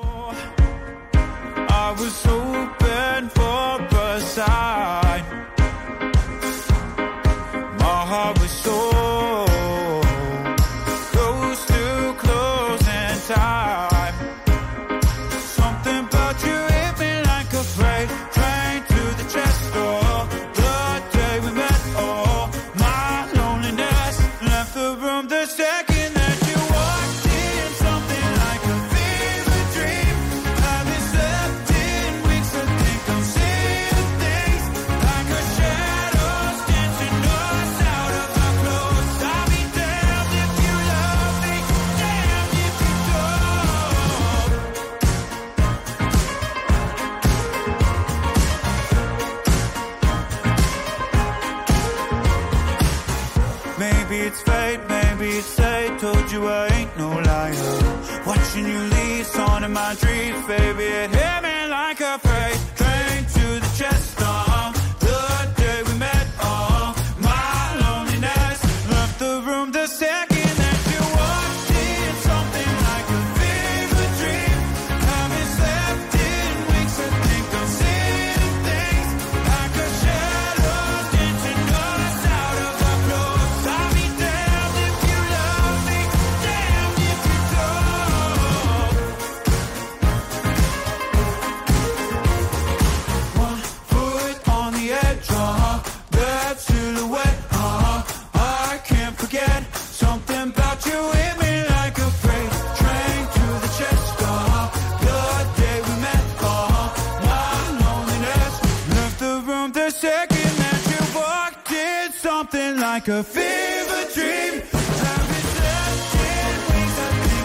I was hoping for a sign. My heart was so close to closing time. Something about you hit me like a freight train to the chest door. The day we met, oh, my loneliness left the room the second that you walked in. Something like a fever dream. Haven't slept in weeks, I think I'm seeing things like a shadows dancing us out of our clothes. I'll be damned if you love me, damned if you don't. Maybe it's fate, maybe it's fate. Told you I ain't no liar. Watching you leave, on in my dreams, baby. It hit me like a freight train to the chest. Uh, the day we met, uh, my loneliness left the room the second that you walked in. Something like a fever dream. Haven't slept in weeks. I think I'm seeing things like a shadow dancing us out of our clothes. I'll be damned if you love me, damned if you don't. One foot on the edge, uh-huh, that silhouette, uh-huh, I can't forget. Something about you hit me like a freight train to the chest, uh-huh, the day we met, uh-huh, my loneliness left the room the second that you walked in. Something like a fever dream. Haven't slept in weeks, I think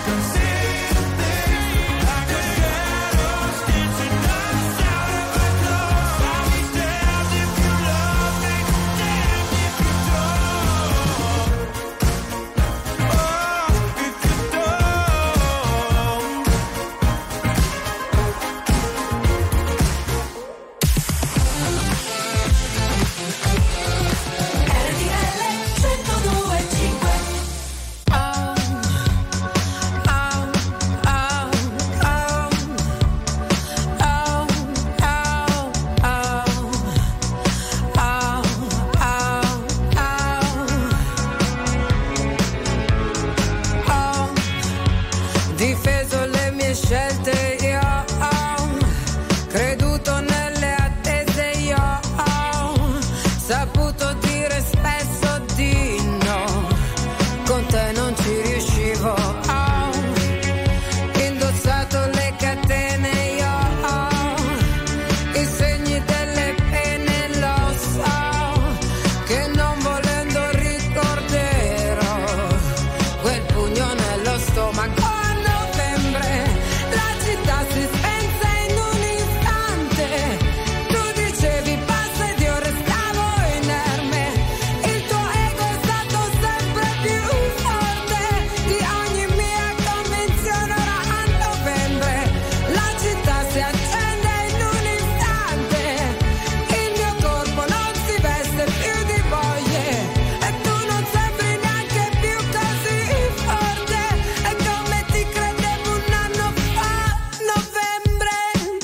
mie scelte io ho creduto nelle attese, io ho saputo dire spesso di no, con te non ci riuscivo, ho indossato le catene, io ho i segni delle pene, lo so che non volendo ricorderò quel pugno nello stomaco. A novembre la città si spense in un istante, tu dicevi basta ed io restavo inerme, il tuo ego è stato sempre più forte di ogni mia convinzione. Ora a novembre la città si accende in un istante, il mio corpo non si veste più di voglie e tu non sembri neanche più così forte, e come ti credevo un anno fa. Novembre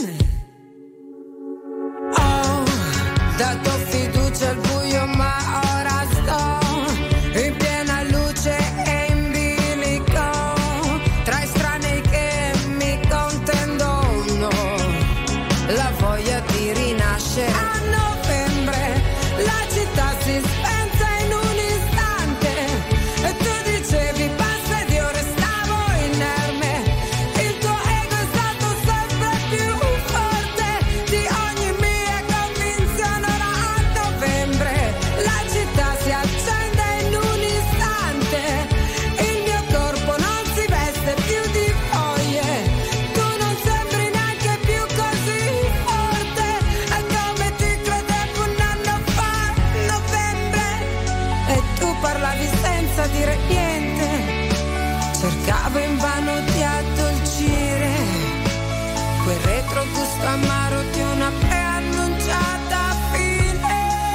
ho dato fiducia al buio, ma ora sto in piena luce e in bilico tra estranei che mi contendono la voglia di rinascere. A novembre la città si spense in un istante e tu dicevi basta ed io restavo inerme, il tuo ego è stato sempre più forte di ogni mia convinzione. Ora a novembre la città si accende in un istante, il mio corpo non si veste più di foglie, tu non sembri neanche più così forte, e come ti credevo un anno fa. Novembre e tu parlavi senza dire niente, cercavo invano di addolcire quel retrogusto amaro di una preannunciata fine.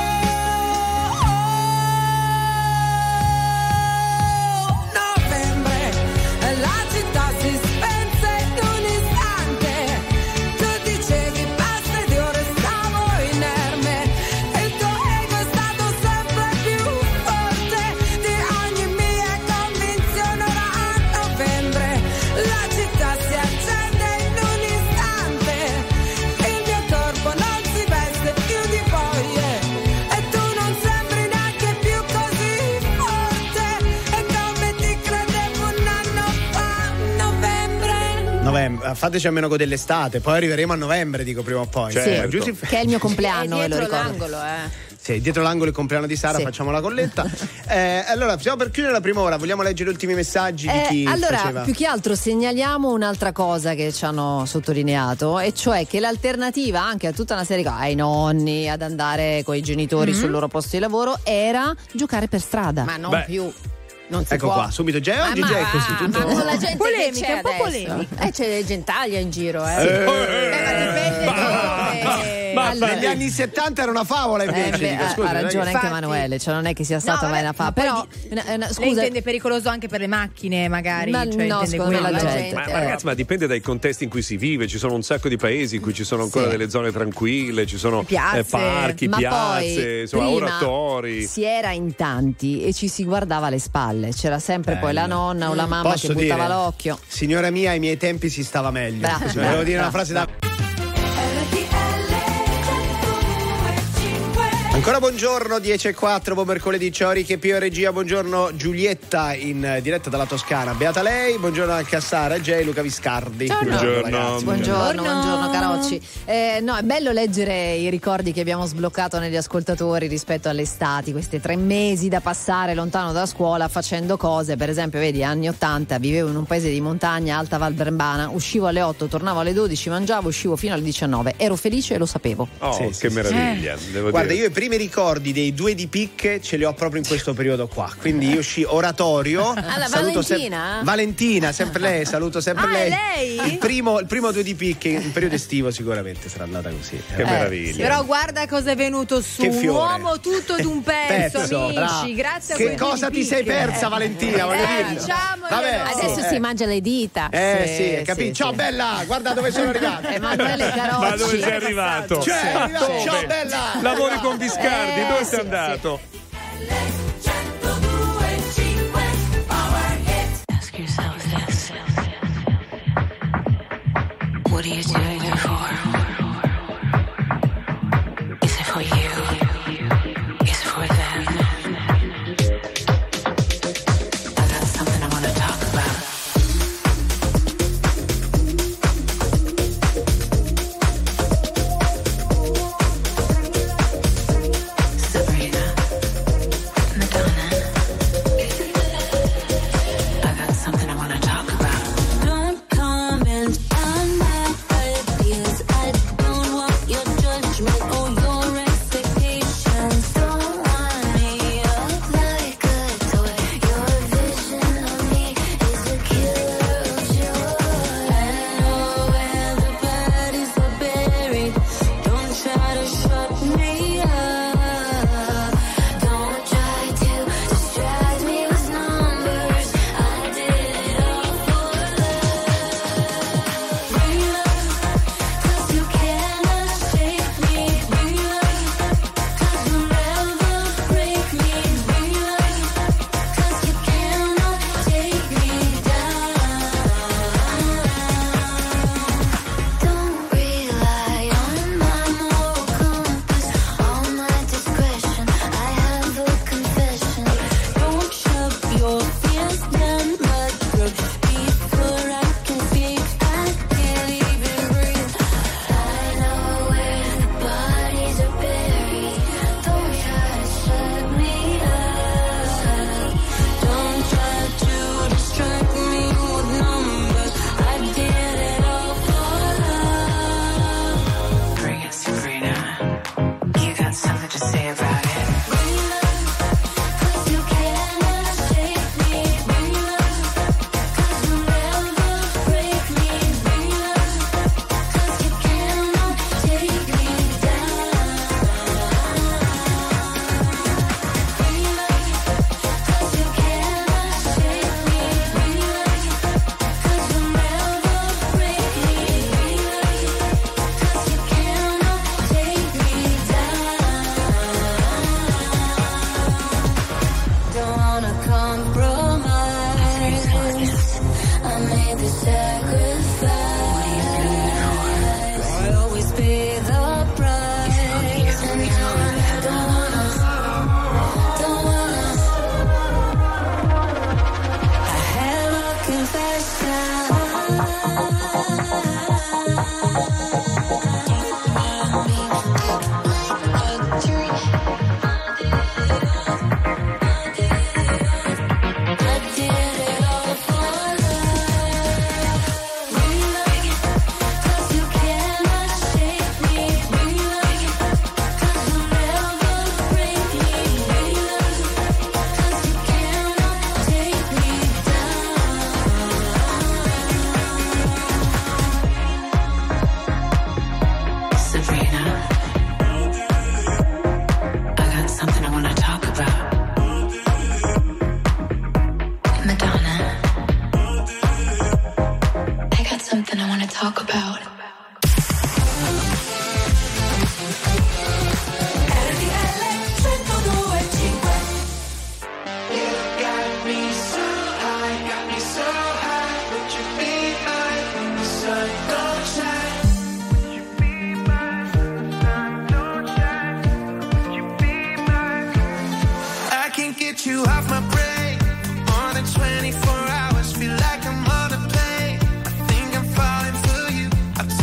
Novembre e la città si spense in un istante, tu dicevi basta ed io restavo inerme, il tuo ego è stato sempre più forte di ogni mia convinzione. Ora a novembre la città si accende in un istante, il mio corpo non si veste più di voglie e tu non sembri neanche più così forte, e come ti credevo un anno fa. Novembre Novembre, fateci almeno con dell'estate, poi arriveremo a novembre, dico prima o poi. Certo. Giuseppe? Che è il mio compleanno, ve lo dietro ricordo. l'angolo, eh. Sì, dietro l'angolo il compleanno di Sara, Sì. facciamo la colletta. eh, allora, stiamo per chiudere la prima ora, vogliamo leggere gli ultimi messaggi di Eh, chi allora, faceva? più che altro segnaliamo un'altra cosa che ci hanno sottolineato, e cioè che l'alternativa anche a tutta una serie di cose, ai nonni, ad andare con i genitori Mm-hmm. sul loro posto di lavoro, era giocare per strada. Ma non Beh. più. Non si Ecco può. qua, subito già oggi ma già è va, così ma tutto. con la gente Polemica, che c'è un po' adesso. polemica. Eh, c'è gentaglia in giro, eh. Eh, Eh, ma dipende come. Ma Allora- negli anni settanta era una favola Eh, invece. beh, dico, ha- scusa, ha non è che- ragione anche Infatti. Emanuele, cioè non è che sia stata No, mai vabbè, una fa, ma poi però di- una- una- Lei scusa, intende pericoloso anche per le macchine, magari? Ma cioè, no, intende secondo me quello. la gente- Ma, ma ragazzi, ma dipende dai contesti in cui si vive. Ci sono un sacco di paesi in cui ci sono ancora Sì. delle zone tranquille, ci sono Piazze. eh, parchi, ma piazze, poi insomma, prima oratori. si era in tanti e ci si guardava alle spalle, c'era sempre poi la nonna o la mamma Posso che buttava dire, l'occhio. Signora mia, ai miei tempi si stava meglio. Bra- Così, bra- volevo dire bra- una frase da. R T L centodue e cinque. Ancora buongiorno, dieci e quattro, buon mercoledì, ciao Ricky e Pio regia, buongiorno Giulietta in eh, diretta dalla Toscana, beata lei, buongiorno anche a Sara, J e Luca Viscardi. Buongiorno. ragazzi. Buongiorno, Buongiorno. buongiorno Carocci. Eh, no, è bello leggere i ricordi che abbiamo sbloccato negli ascoltatori rispetto alle estati, questi tre mesi da passare lontano da scuola facendo cose. Per esempio, vedi, anni ottanta, vivevo in un paese di montagna, Alta Val Brembana, uscivo alle otto, tornavo alle dodici, mangiavo, uscivo fino alle diciannove. Ero felice e lo sapevo. Oh, Sì, che sì, sì. meraviglia. Devo Guarda, dire. io i primi ricordi dei due di picche ce li ho proprio in questo periodo qua. Quindi io usci oratorio. Alla saluto Valentina? sem- Valentina, sempre lei, saluto sempre Ah, lei. è lei? Il primo, il primo due di picche in periodo estivo sicuramente sarà andata così. Che Eh, meraviglia. Però guarda cosa è venuto su, Che un fiore. uomo tutto d'un pezzo, Pezzo, amici, bravo. grazie a Che quei cosa due ti sei picche. persa, Valentina? Voglio Eh, dirlo. diciamoglielo. Vabbè, Adesso sì, si eh. mangia le dita. Eh Sì, sì, capito? sì, Ciao sì. bella, guarda dove sono arrivato. Emanuele Carocci. Ma dove sei arrivato? Cioè, Ma arrivato, dove? ciao bella. Lavori con Viscardi, Eh, dove sì, sei sì. andato? centodue e cinque Power Hit. Ask yourself this. What are you doing it for? Is it for you? Is it for them? I got something I wanna talk about. Sabrina, Madonna. I got something I wanna talk about. Don't comment on my ideas. I don't want your judgment or your expectations. Don't want me up like a toy. Your vision of me is a killer of joy. I know where the bodies are buried. Don't try to shut me up. Don't try to distract me with numbers. I did it all for love. Bring love, 'cause you cannot shake me. Bring love, 'cause you'll never break me. Bring love, 'cause you cannot take me down. Don't rely on my moral compass, on my discretion. I have a confession. Don't shove your fears down my throat before I can speak. I can't even breathe. I know where the bodies are buried. Don't try to shut me up. Don't try to distract me with numbers. I did it all for love. Bring it, Sabrina. You got something to say about it. Bring love, 'cause you cannot shake me. Bring love, 'cause you'll never break me. Bring love, 'cause you cannot take me down. Bring love, 'cause you cannot shake me. Bring love, 'cause you'll never break me. Bring love, 'cause you cannot take me down. Don't wanna compromise. I made the sacrifice. I always pay the price. And now I don't wanna, don't wanna. I have a confession. I did it all for love. Bring love, 'cause you cannot shake me. Bring love, 'cause you'll never break me. Bring love, 'cause you cannot take me down. Sabrina, I got something I wanna talk about. Madonna, I got something I wanna talk about. R T L centodue e cinque. You got me so high, got me so high. Would you be mine when the sun don't shine? Would you be mine when the sun don't shine? Would you be mine? I can't get you off my brain for more than twenty-four hours. Feel like I'm on a plane. I think I'm falling for you. I'll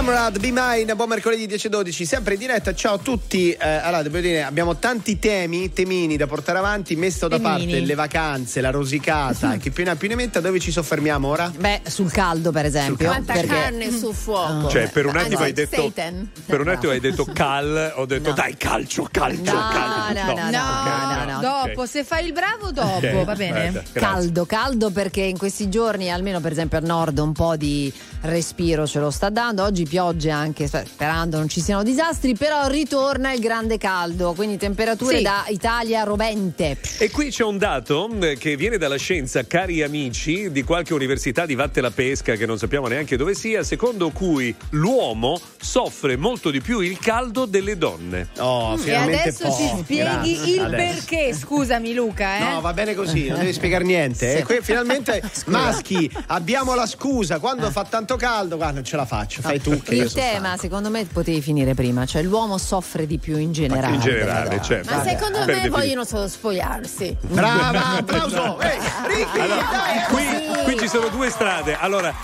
Amrad, Be Mine, buon mercoledì dieci e dodici, sempre in diretta. Ciao a tutti. Eh, allora, devo dire, abbiamo tanti temi, temini da portare avanti. Messo da Temini. parte le vacanze, la rosicata, che più ne ha più ne metta. Dove ci soffermiamo ora? Beh, sul caldo, per esempio. Quanta perché... carne sul fuoco. Cioè, per un attimo Anzi, hai detto Satan. per un attimo hai detto cal, ho detto No. dai calcio, calcio, No, calcio. no, no, no, no, no, no. Dopo, Ok. se fai il bravo, dopo, Ok, va bene. guarda, grazie. Caldo, caldo perché in questi giorni, almeno per esempio al nord, un po' di respiro ce lo sta dando. Oggi piogge anche, sperando non ci siano disastri, però ritorna il grande caldo, quindi temperature Sì. da Italia rovente. E qui c'è un dato eh, che viene dalla scienza, cari amici, di qualche università di Vatte la Pesca, che non sappiamo neanche dove sia, secondo cui l'uomo soffre molto di più il caldo delle donne. Oh, E finalmente adesso poco. ci spieghi Grazie. il Adesso. perché, scusami Luca, eh? No, va bene così, non devi spiegare niente. E qui finalmente maschi abbiamo la scusa. Quando fa tanto caldo, guarda, non ce la faccio. Fai tu che io Il sono tema, secondo me, potevi finire prima, cioè l'uomo soffre di più in generale. In generale, certo. Ma secondo Per me defini- vogliono solo spogliarsi. brava, applauso. Ehi, Ricky, Allora, dai. qui, qui ci sono due strade. Allora,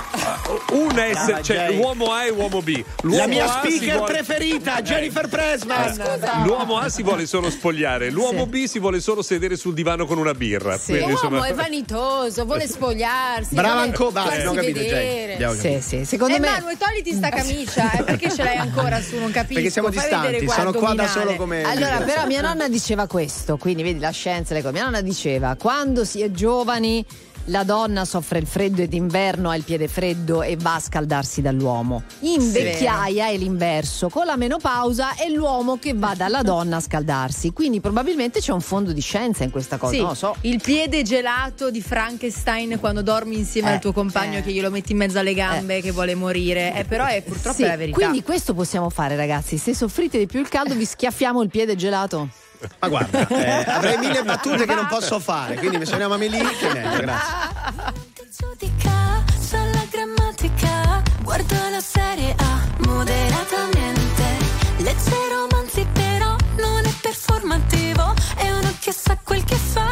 una è Brava, cioè Jay. uomo A e uomo B. L'uomo La mia A si speaker vuole- preferita, Jennifer Pressman. L'uomo A si vuole solo spogliare, l'uomo B si vuole solo sedere sul divano con una birra. Sì. Quindi, L'uomo insomma- è vanitoso, vuole spogliarsi. Brava vuole ancora, vai, farsi non capite, Jay. vedere. Abbiamo Sì, capito. sì, secondo Eh, me Manu, togliti sta camicia, eh, perché ce l'hai ancora su, non capisco. Perché siamo Fai vedere distanti, qua sono qua da addominale. solo come. Allora, però mia nonna diceva questo, quindi vedi la scienza, le cose. Mia nonna diceva, quando si è giovani la donna soffre il freddo e d'inverno ha il piede freddo e va a scaldarsi dall'uomo. In Sì. vecchiaia è l'inverso, con la menopausa è l'uomo che va dalla donna a scaldarsi. Quindi probabilmente c'è un fondo di scienza in questa cosa, Sì, non lo so. il piede gelato di Frankenstein quando dormi insieme Eh, al tuo compagno eh. che glielo metti in mezzo alle gambe che vuole morire. Eh, però è purtroppo Sì, è la verità. quindi questo possiamo fare, ragazzi. Se soffrite di più il caldo vi schiaffiamo il piede gelato. Ma guarda, eh, avrei mille battute che non posso fare, quindi mi suoniamami lì. Che meglio, grazie. Giudica sulla grammatica, guarda la serie A moderatamente. Legge romanzi però non è performativo, è uno che sa quel che fa.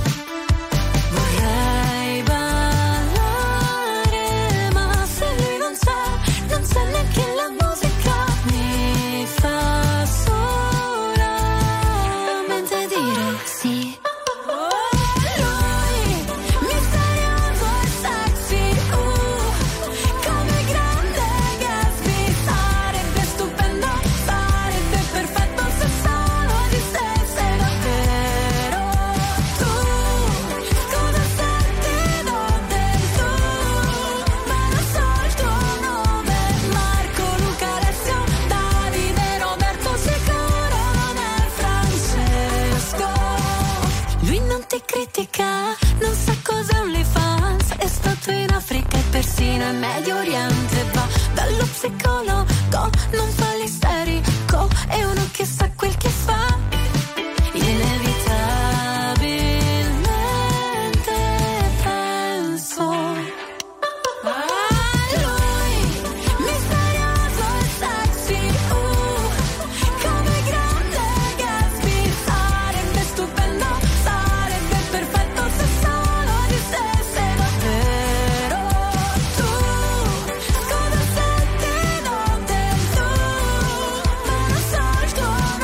Vorrei ballare, ma se lui non c'è, non c'è neanche la musica. Mi fa solamente dire sì. Lui, misterioso e sexy, uh, come grande Gatsby. Sarebbe stupendo, sarebbe perfetto se solo di sé sei davvero tu. Scusa se ti do del tu, ma non so il tuo nome. Marco, Luca, Alessio, Davide, Roberto, sicuro non è Francesco. Lui non ti critica, non sa cos'è OnlyFans, è stato in Africa e persino in Medio Oriente. Va dallo psicologo, non fa l'isterico, è uno che sa quel che fa. Inevitabilmente penso a lui, misterioso e sexy, uh, come grande Gatsby. Sarebbe stupendo, sarebbe perfetto se solo di sé sei davvero tu. Scusa se ti do del tu, ma non so il tuo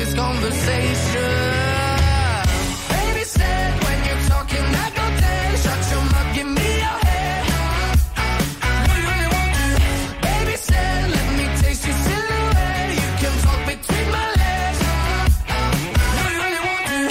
this conversation. Baby said when you're talking I go dead. Shut your mouth, give me your head. Do you really want to? Baby said let me taste your silhouette. You can talk between my legs. Do you really want to?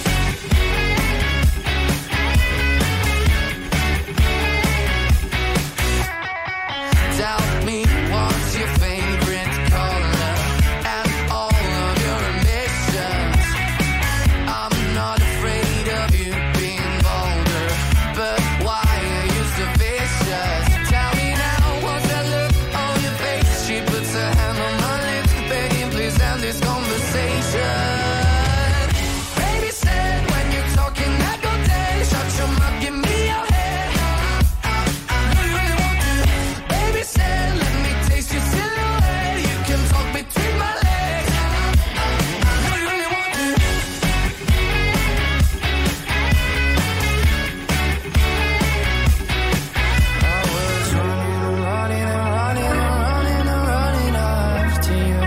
Tell me what's your favorite color and all of your ambitions. I'm not afraid of you being bolder, but why are you so vicious? Tell me now, what's that look on your face? She puts her hand on my lips, begging please end this conversation. Baby said when you're talking I go dead. Shut your mouth, give me your head. Do you really want to? Baby said let me taste your silhouette. You can talk between my legs. Do you really want to? I was running and running and running and running and running after you.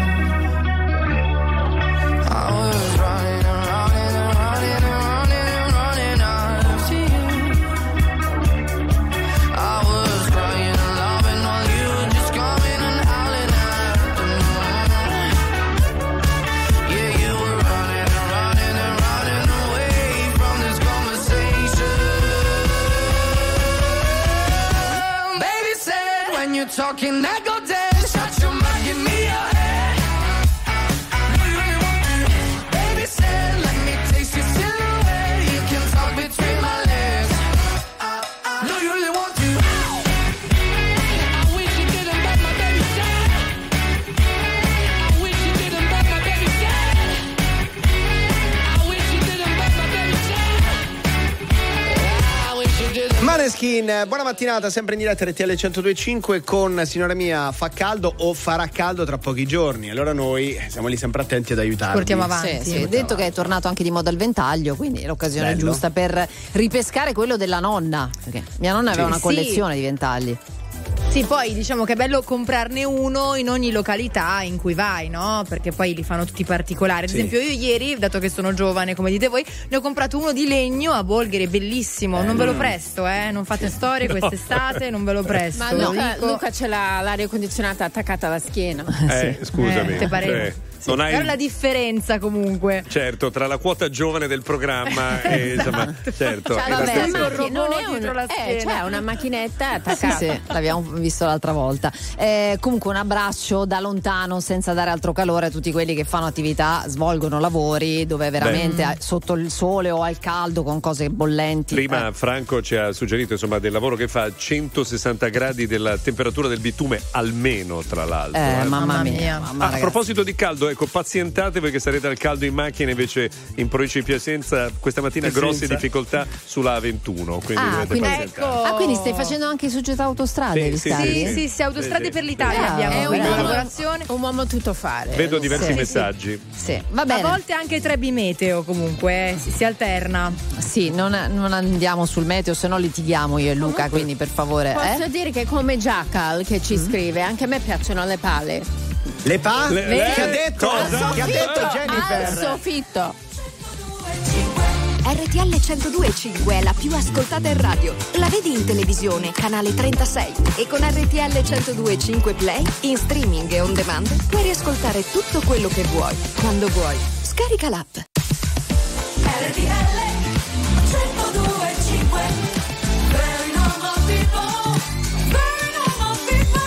I was running and running and running and running and running after you. I was crying and loving while you were just coming and howling after me. Yeah, you were running and running and running away from this conversation. Baby said when you're talking I go dead. Shut your mouth, give me your head. Do you really want to? Baby said let me taste your silhouette. You can talk between my legs. Do you really want to? I wish you didn't let my baby die. I wish you didn't let my baby die. I wish you didn't let my baby die. I wish you didn't. Maneskin, buona mattinata, sempre in diretta R T L centodue e cinque con signora mia, fa caldo o farà caldo tra pochi giorni, allora noi siamo lì sempre attenti ad aiutarvi. Portiamo avanti. Sì, sì. Detto che è tornato anche di moda il ventaglio, quindi è l'occasione Bello. giusta per ripescare quello della nonna, perché mia nonna aveva Sì. una collezione di ventagli. Sì, poi diciamo che è bello comprarne uno in ogni località in cui vai, no? Perché poi li fanno tutti particolari. Ad Sì. esempio io ieri, dato che sono giovane come dite voi, ne ho comprato uno di legno a Bolgheri, bellissimo. Non ve lo presto, eh? Non fate storie quest'estate, non ve lo presto. Ma lo Luca, dico. Luca c'è la, l'aria condizionata attaccata alla schiena. Eh, scusami. Eh, te pareva? Cioè, non hai Però la differenza comunque. certo tra la quota giovane del programma e insomma, certo. Cioè, è la vabbè, stessa- ma robot non è dietro un, la eh, schiena. c'è una macchinetta Sì, attaccata. sì, l'abbiamo visto l'altra volta. Eh, comunque un abbraccio da lontano senza dare altro calore a tutti quelli che fanno attività, svolgono lavori dove veramente Beh. eh, sotto il sole o al caldo con cose bollenti. Prima eh. Franco ci ha suggerito insomma del lavoro che fa a centosessanta gradi della temperatura del bitume almeno, tra l'altro. Eh, eh. mamma Mamma mia, mia. mamma, Ah, a ragazzi. proposito di caldo, ecco, pazientate perché sarete al caldo in macchina, invece in provincia di Piacenza questa mattina Piacenza. grosse difficoltà sulla A ventuno, quindi Ah, dovete quindi, pazientare. Ecco. ah, quindi stai facendo anche società autostrade, Sì, vi sì, scarichi? Sì, sì, sì, autostrade Sì, per sì. l'Italia Ah, abbiamo è una un uomo- collaborazione. Un uomo tutto fare. Vedo diversi Sì, messaggi. Sì, va A bene. volte anche tre bimeteo comunque, eh, si, si alterna. Sì, non, non andiamo sul meteo, se no litighiamo io e Luca, quindi per favore. Posso Eh? dire che come Jackal che ci scrive, anche a me piacciono le pale. Le pa? Le- le- Che ha detto? Cosa? Che ha detto Al Jennifer? soffitto. R T L centodue e cinque è la più ascoltata in radio. La vedi in televisione, canale trentasei. E con R T L centodue e cinque Play, in streaming e on demand, puoi riascoltare tutto quello che vuoi, quando vuoi. Scarica l'app. R T L centodue e cinque. Very normal people. Very normal people.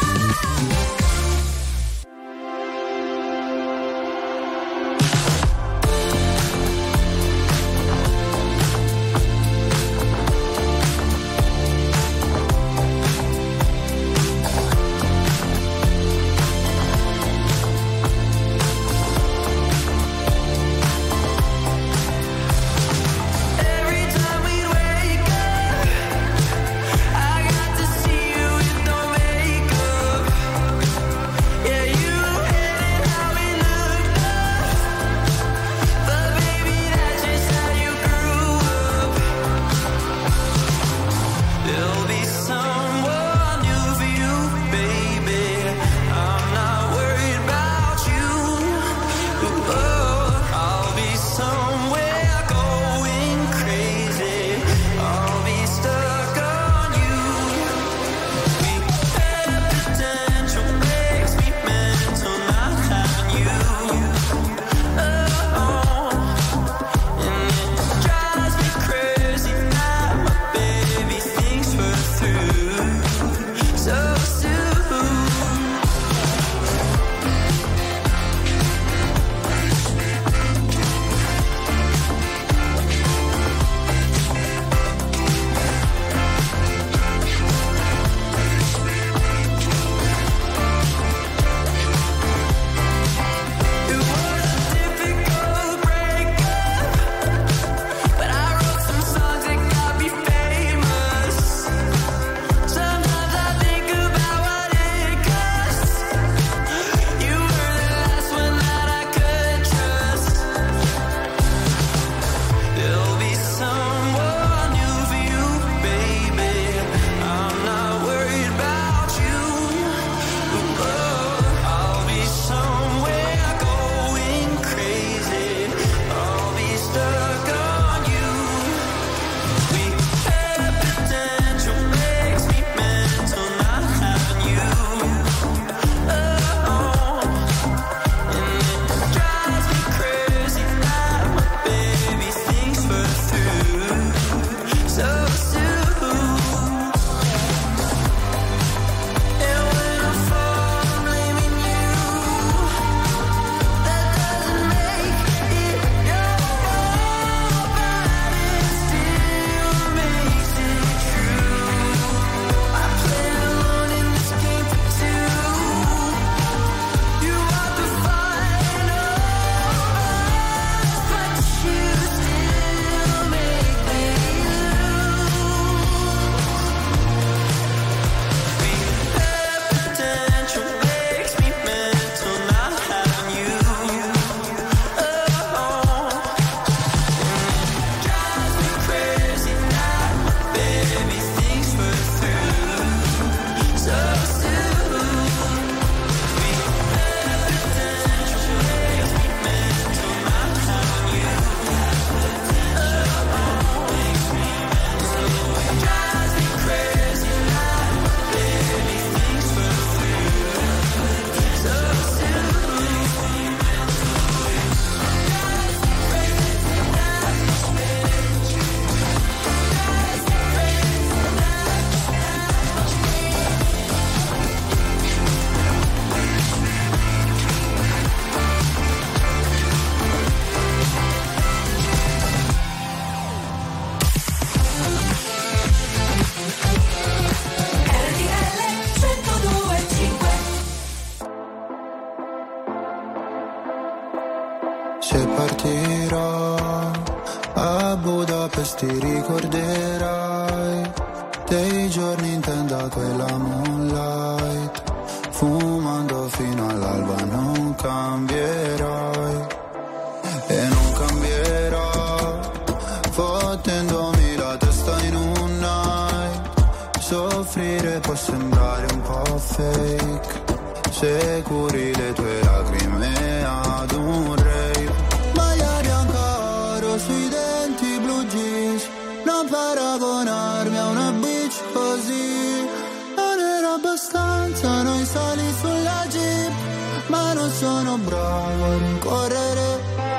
Se partirò a Budapest ti ricorderai dei giorni in tenda quella moonlight, fumando fino all'alba. Non cambierai e non cambierò, fottendomi la testa in un night. Soffrire può sembrare un po' fake se curi le tue lacrime ad un rave. Maglia bianca oro sui denti, blue jeans, non paragonarmi a una bitch così. Non era abbastanza noi sali sulla jeep, ma non sono bravo a rincorrere.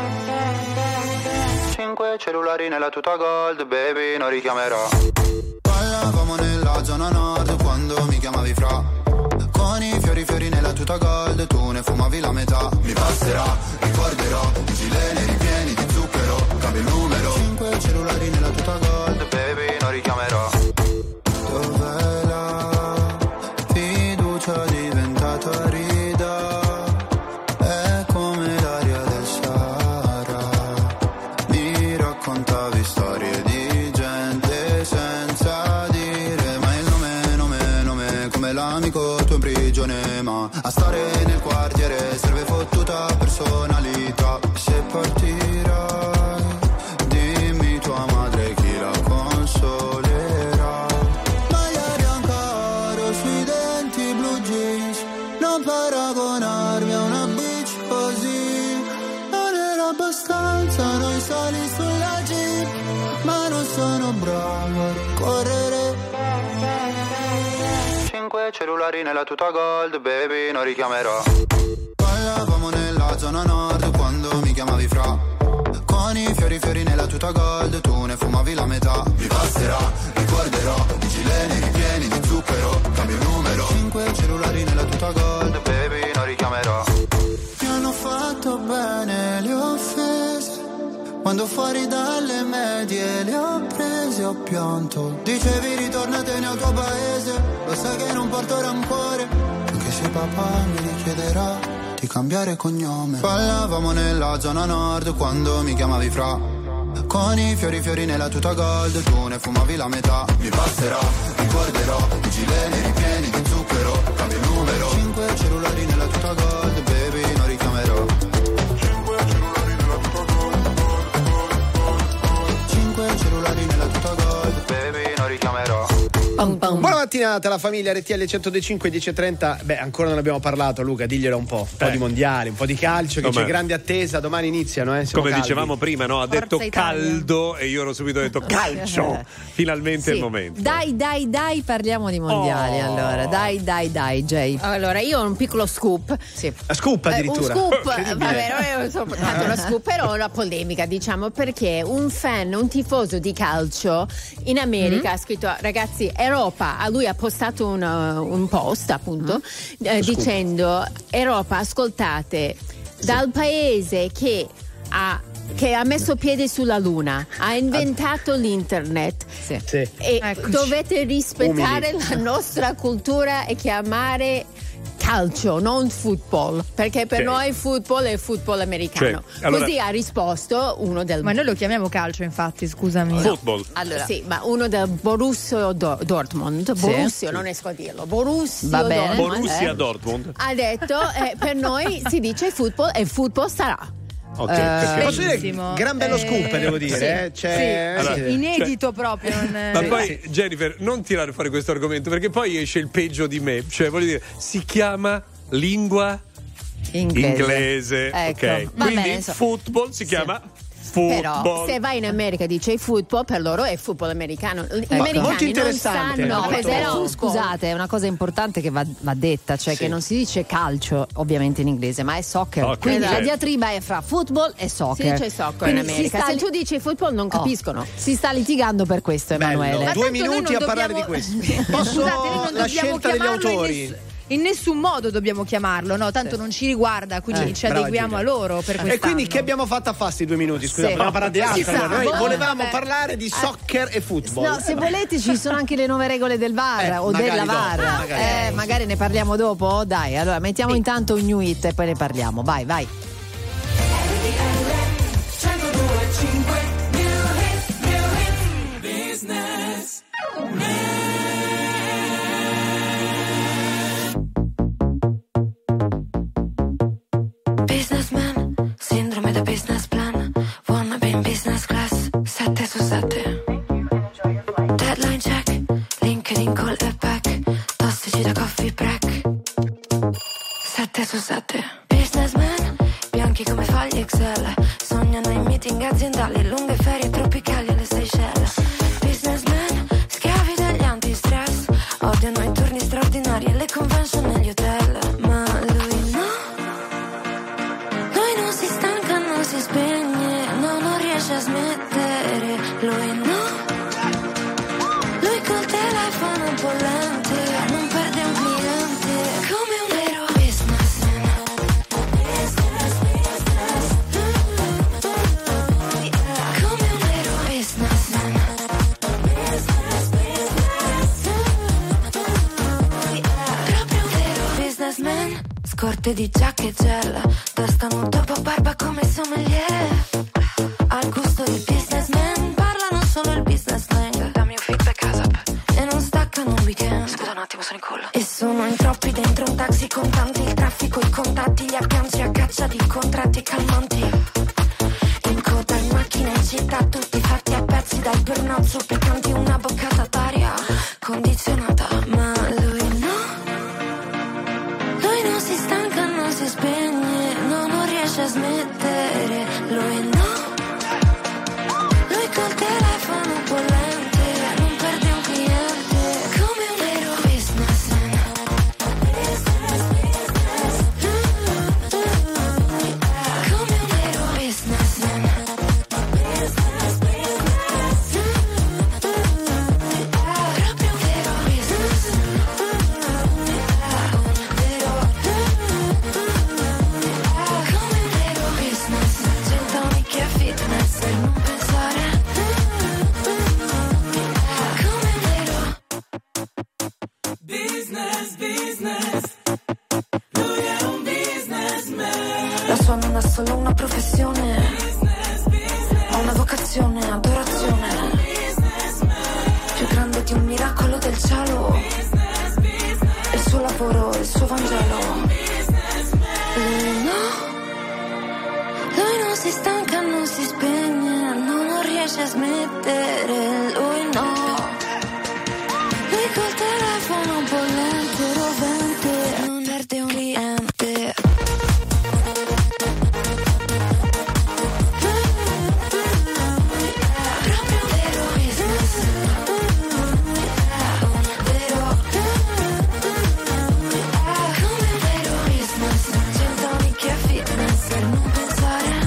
Cinque cellulari nella tuta gold, baby, non richiamerò. Parlavamo nella zona nord quando mi chiamavi fra. Con i fiori fiori nella tuta gold, tu ne fumavi la metà. Mi passerà, ricorderò, i gileni ripieni di zucchero, cambio il numero. Cinque cellulari nella tuta gold, baby, non richiamerò. Dov'è la fiducia diventata rida? È come l'aria del Sahara. Mi raccontavi storie di gente senza dire mai il nome, nome, nome, come l'amico tuo in prigione. Ma a stare nel quartiere serve fottuta personalità. Se partirai, dimmi tua madre chi la consolerà. Maglia bianca oro sui denti, blue jeans, non paragonarmi a una bitch così. Non era abbastanza noi sali sulla jeep, ma non sono bravo a correre. Cinque cellulari nella tuta gold, baby, non richiamerò. Parlavamo nella zona nord quando mi chiamavi fra. Con i fiori fiori nella tuta gold, tu ne fumavi la metà. Mi passerà, ricorderò, i gileni ripieni di zucchero, cambio il numero. Cinque cellulari nella tuta gold, baby, non richiamerò. Mi hanno fatto bene le offese, quando fuori dalle medie le ho prese, ho pianto. Dicevi ritornatene al tuo paese, lo sai che non porto rancore, anche se papà mi richiederà di cambiare cognome. Parlavamo nella zona nord quando mi chiamavi fra. Con i fiori fiori nella tuta gold, tu ne fumavi la metà. Mi passerà, ricorderò, i gileni ripieni di zucchero, cambio il numero. Cinque cellulari nella tuta gold, baby, non richiamerò. Cellulari nella tuta gold, baby, non richiamerò. Buona mattinata alla famiglia R T L centodue e cinque, dieci e trenta. Beh, ancora non abbiamo parlato, Luca, diglielo un po'. Un po' Eh. di mondiali, un po' di calcio, che Com'è? c'è grande attesa. Domani iniziano, eh. Siamo Come caldi. dicevamo prima, no? Ha detto Italia. caldo e io ero subito detto calcio. Finalmente è Sì. il momento. Dai, dai, dai, parliamo di mondiali. Oh. Allora, dai, dai, dai, Jay. Allora, io ho un piccolo scoop. Sì. A scoop Eh, un addirittura. scoop, Incredibile. vabbè, non è soltanto uno scoop, però una polemica, diciamo, perché un fan, un tifoso di calcio in America Mm. ha scritto, ragazzi, Europa, a lui ha postato un, uh, un post, appunto, Mm. eh, dicendo, Europa, ascoltate, dal paese che ha che ha messo piede sulla luna, ha inventato l'internet Sì. Sì. e Eccoci. dovete rispettare Umili. la nostra cultura e chiamare calcio, non football, perché per Sì. noi football è football americano. Cioè, allora- Così ha risposto uno del Ma noi lo chiamiamo calcio, infatti, scusami. Football. allora, sì, ma uno del Borussia Do- Dortmund, Borussia, non riesco a dirlo, Borussia Va bene. Dortmund, Borussia eh, Dortmund. ha detto eh, per noi si dice football e football sarà. Ok, Eh, perché- Posso dire, Bellissimo. gran bello scoop, Eh, devo dire. sì. eh. C'è, Allora, sì. Inedito proprio. Non... Ma poi, Jennifer, non tirare fuori questo argomento perché poi esce il peggio di me. Cioè, voglio dire, si chiama lingua Inglese. inglese. Ecco. Ok. Va Quindi bene, so- football si chiama Però football. se vai in America e dice football, per loro è football americano. Gli Ecco. americani Molto non interessante, sanno No, molto- cos'è però football. scusate, è una cosa importante che va, va detta, cioè Sì. che non si dice calcio ovviamente in inglese, ma è soccer. Ok, Quindi certo. la diatriba è fra football e Si soccer. dice soccer Quindi in si America. sta Se li- tu dici football non Oh, capiscono. si sta litigando per questo, Bello. Emanuele. Due tanto noi minuti non a parlare di dobbiamo- questo. Posso Scusate, noi non la dobbiamo scelta degli chiamarlo in autori? ness- In nessun modo dobbiamo chiamarlo, no? Tanto non ci riguarda, quindi Eh, ci brava adeguiamo Giulia. a loro per quest'anno. E quindi che abbiamo fatto a fasti due minuti? Scusa, Sì. volevamo parlare di altro. Si sa, Noi boh, volevamo vabbè. parlare di soccer e football. No, se volete ci sono anche le nuove regole del V A R Eh, o magari della dopo, V A R. magari Eh, dopo. magari ne parliamo dopo? Dai, allora mettiamo intanto un new hit e poi ne parliamo. Vai, vai. R T L tagli Excel. Sognano i meeting aziendali, lunghe ferie tropicali alle Seychelles. Businessmen, schiavi degli antistress, odiano i turni straordinari e le convention negli hotel. Ma lui no, lui non si stanca, non si spegne, no, non riesce a smettere. Lui no, lui col telefono bollente non perde un cliente, come un vero businessman. Come un vero businessman. Proprio un vero businessman. Scorte di giacche e gel, testa nuda, po' barba come sommelier. Al gusto di businessman, parlano solo il business slang. Dammi un feedback ASAP e non staccano un weekend. Scusa un attimo, sono in culo. E sono in troppi dentro un taxi con tanti, il traffico, i contatti, gli agganci a caccia di contratti e calmanti. In coda in macchina in città, tutti fatti a pezzi dal burnout, soppicanti, una boccata d'aria condizionata. Ma lui no, lui non si stanca, non si spegne, no, non riesce a smettere. Lui no, lui col telefono bollente non perde un cliente, come un vero businessman. Come un vero businessman. Proprio un vero businessman. Come un vero business. Cent'amiche e fitness per non pensare. Come un vero Business, business. Lui è un businessman. la sua non è solo una professione, ma una vocazione, adorazione. Più grande di un miracolo del cielo. Il suo lavoro, il suo Vangelo. Lui no, lui non si stanca, non si spegne, no, non riesce a smettere. Lui no, lui col telefono bollente, rovente, non perde un cliente. Proprio un vero business. Vero. Come un vero business. Cent'amiche e fitness per non pensare.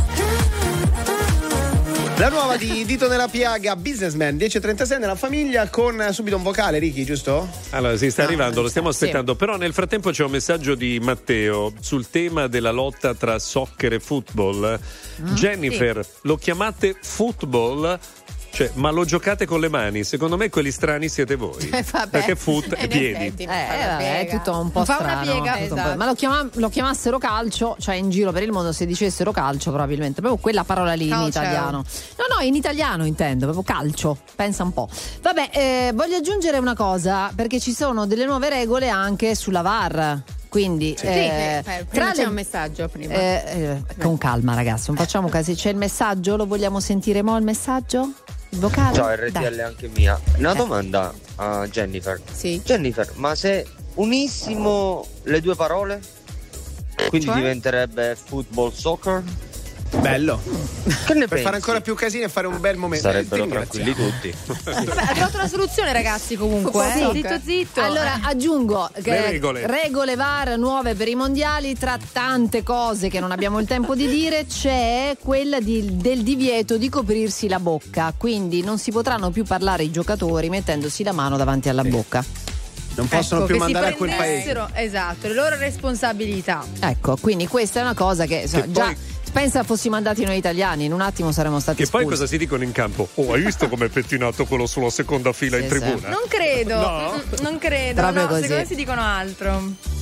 La nuova di Dito nella piaga, Businessman, dieci e trentasei nella famiglia, con subito un vocale, Ricky, giusto? Allora, si sta No, arrivando, lo stiamo sì. aspettando, però nel frattempo c'è un messaggio di Matteo sul tema della lotta tra soccer e football. Mm, Jennifer, lo chiamate football? Cioè, ma lo giocate con le mani? Secondo me quelli strani siete voi. Eh, vabbè. Perché foot In e piedi. effetti, Eh, vabbè, è tutto un po' Fa una strano. piega. tutto un po'. Esatto. Ma lo, chiama- lo chiamassero calcio, cioè in giro per il mondo se dicessero calcio probabilmente, proprio quella parola lì in Calcio. italiano. No, no, in italiano intendo, proprio calcio, pensa un po'. Vabbè, eh, voglio aggiungere una cosa, perché ci sono delle nuove regole anche sulla V A R. Quindi Sì, eh, eh, prima tra c'è le- un messaggio prima. eh, eh, con calma ragazzi, non facciamo casi. C'è il messaggio, lo vogliamo sentire mo' il messaggio? Il vocale? Ciao R T L Dai. anche mia. Una Eh. domanda a Jennifer. Sì. Jennifer, ma se unissimo le due parole, quindi Cioè? diventerebbe football soccer? Bello. Che ne Per pensi? fare ancora più casino e fare un bel momento. Sarebbero Eh, ti tranquilli tutti. Vabbè, ha trovato una soluzione, ragazzi, comunque. Sì. Eh. Zitto, zitto. Allora aggiungo che Le regole. regole V A R nuove per i mondiali. Tra tante cose che non abbiamo il tempo di dire c'è quella di- del divieto di coprirsi la bocca, quindi non si potranno più parlare i giocatori mettendosi la mano davanti alla bocca. Non possono Ecco, più che si mandare a quel paese. prendessero- Esatto, le loro responsabilità. Ecco, quindi questa è una cosa che, insomma, Che già poi- pensa fossimo andati noi italiani, in un attimo saremmo stati Che poi espulsi. cosa si dicono in campo? Oh, hai visto com'è pettinato quello sulla seconda fila Sì, in sì. tribuna? Non credo, No? Mm, non credo. Proprio No, così. secondo me si dicono altro.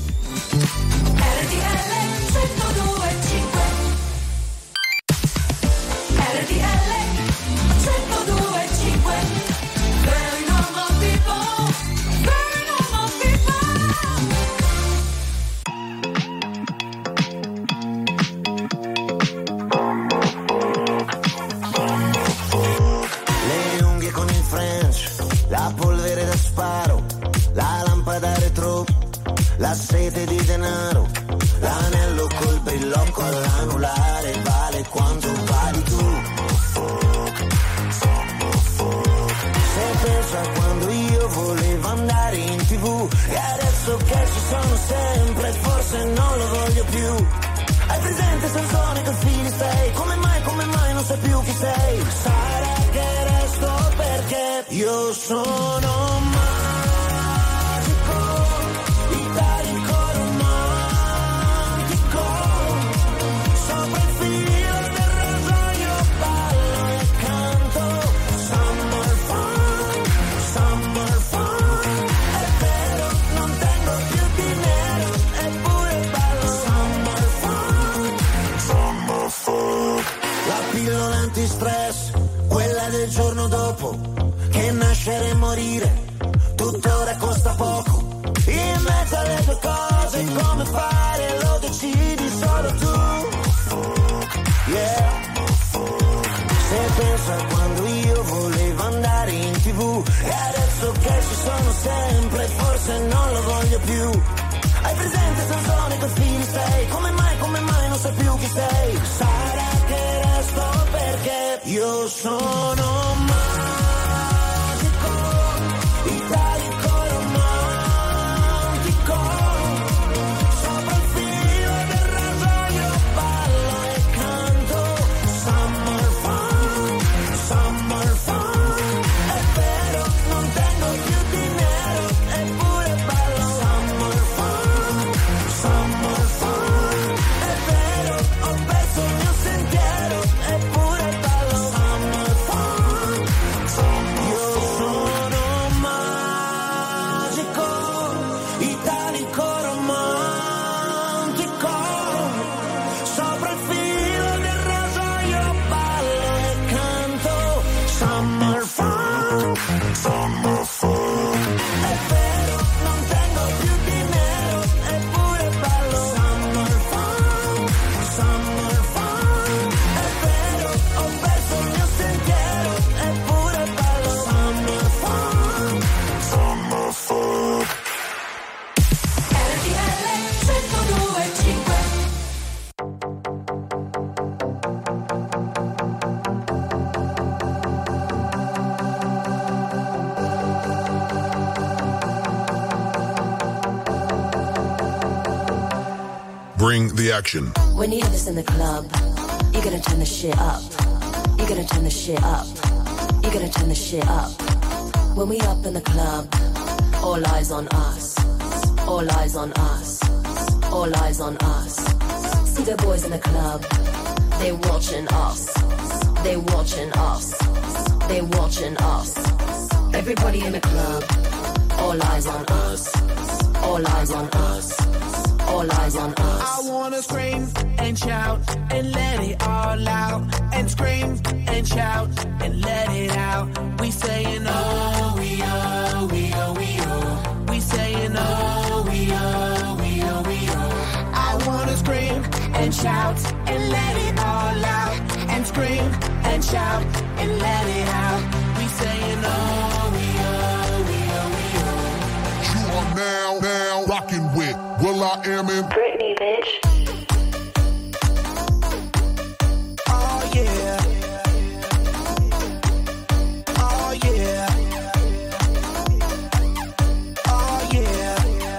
Le unghie con il French, la polvere da sparo, la lampada retro, la sete di denaro, l'anello col brillocco all'anulare, vale Sarà che resto perché io sono magico, italico romantico, sopra il filo del rasoio ballo e canto. Summer fun, summer fun, è vero, non tengo più dinero, eppure ballo. Summer fun, summer fun. La pillola antistress, quella del giorno dopo, che nascere e morire, tuttora costa poco. In mezzo alle due cose, come fare, lo decidi solo tu. Yeah. Se penso a quando io volevo andare in tv, e adesso che ci sono sempre, forse non lo voglio più. Hai presente Sansone con Filistei? Come mai, come mai non sai più chi sei? Sarà che resto perché io sono magico, italico romantico, sopra il filo del rasoio ballo e canto. Summer fun, summer fun, è vero, non tengo più dinero, eppure ballo. Summer fun, summer fun, è vero, ho perso il mio sentiero, eppure ballo. Summer fun, io sono magico, italico romantico, sopra il filo del rasoio ballo e canto. Summer fun, summer fun, è vero, non tengo più dinero, eppure ballo. Summer fun, summer fun, è vero, ho perso il mio sentiero, eppure ballo. Summer fun, summer fun. R T L centodue e cinque. Bring the action. When you hear this in the club, you're gonna turn the shit up. You're gonna turn the shit up. You're gonna turn the shit up. When we up in the club, all eyes on us. All eyes on us. All eyes on us. See the boys in the club, they watching us. They watching us. They watching us. Everybody in the club, all eyes on us. All eyes on us. All eyes on us. I wanna scream and shout and let it all out. And scream and shout and let it out. We saying oh, we oh, we oh, we oh. We saying oh, we oh, we oh, we oh. I wanna scream and shout and let it all out. And scream and shout and let it out. We saying oh, we oh, we oh, we oh. You are now, now rocking with Will I Am in Britney, bitch. Oh yeah. Oh yeah. Oh yeah.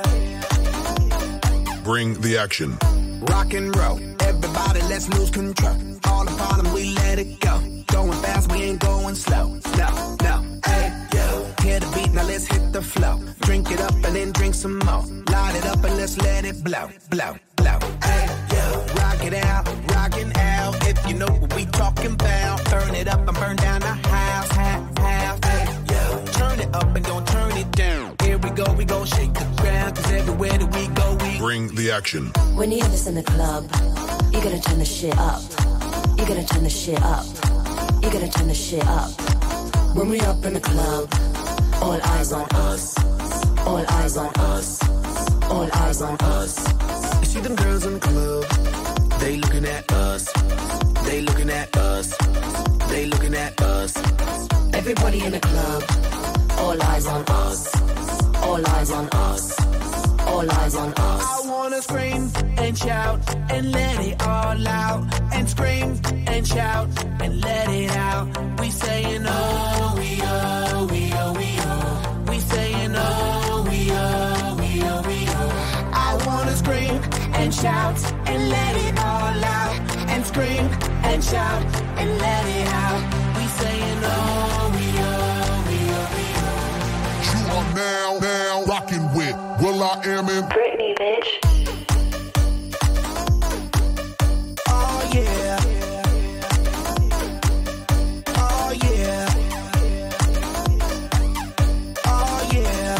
Bring the action. Rock and roll, everybody let's lose control. All the bottom we let it go. Going fast, we ain't going slow. No, no, hey, yo. Hear the beat, now let's hit the flow. Drink it up and then drink some more. Light it up and let's let it blow, blow, blow. Hey, yo. Rock it out, rockin' out. If you know what we talking about. Turn it up and burn down the house, half, half. Hey, yo. Turn it up and don't turn it down. Here we go, we gon' shake the ground. Cause everywhere that we go, we Bring the action. When you hear this in the club, you're gonna turn the shit up. You're gonna turn the shit up. You're gonna turn the shit up. When we up in the club, all eyes on us. All eyes on us. All eyes on us. You see them girls in the club, they looking at us. They looking at us. They looking at us. Everybody in the club, all eyes on us. All eyes on us. All eyes on us. I wanna scream and shout and let it all out. And scream and shout and let it out. We saying oh, we oh, we oh, we oh. We saying oh, we oh, we oh, we oh. I wanna scream and shout and let it all out. And scream and shout and let it out. We saying oh, we oh, we oh, we oh. You are now, now rocking with Will I Am in Britney, bitch. Oh yeah. Oh yeah. Oh yeah.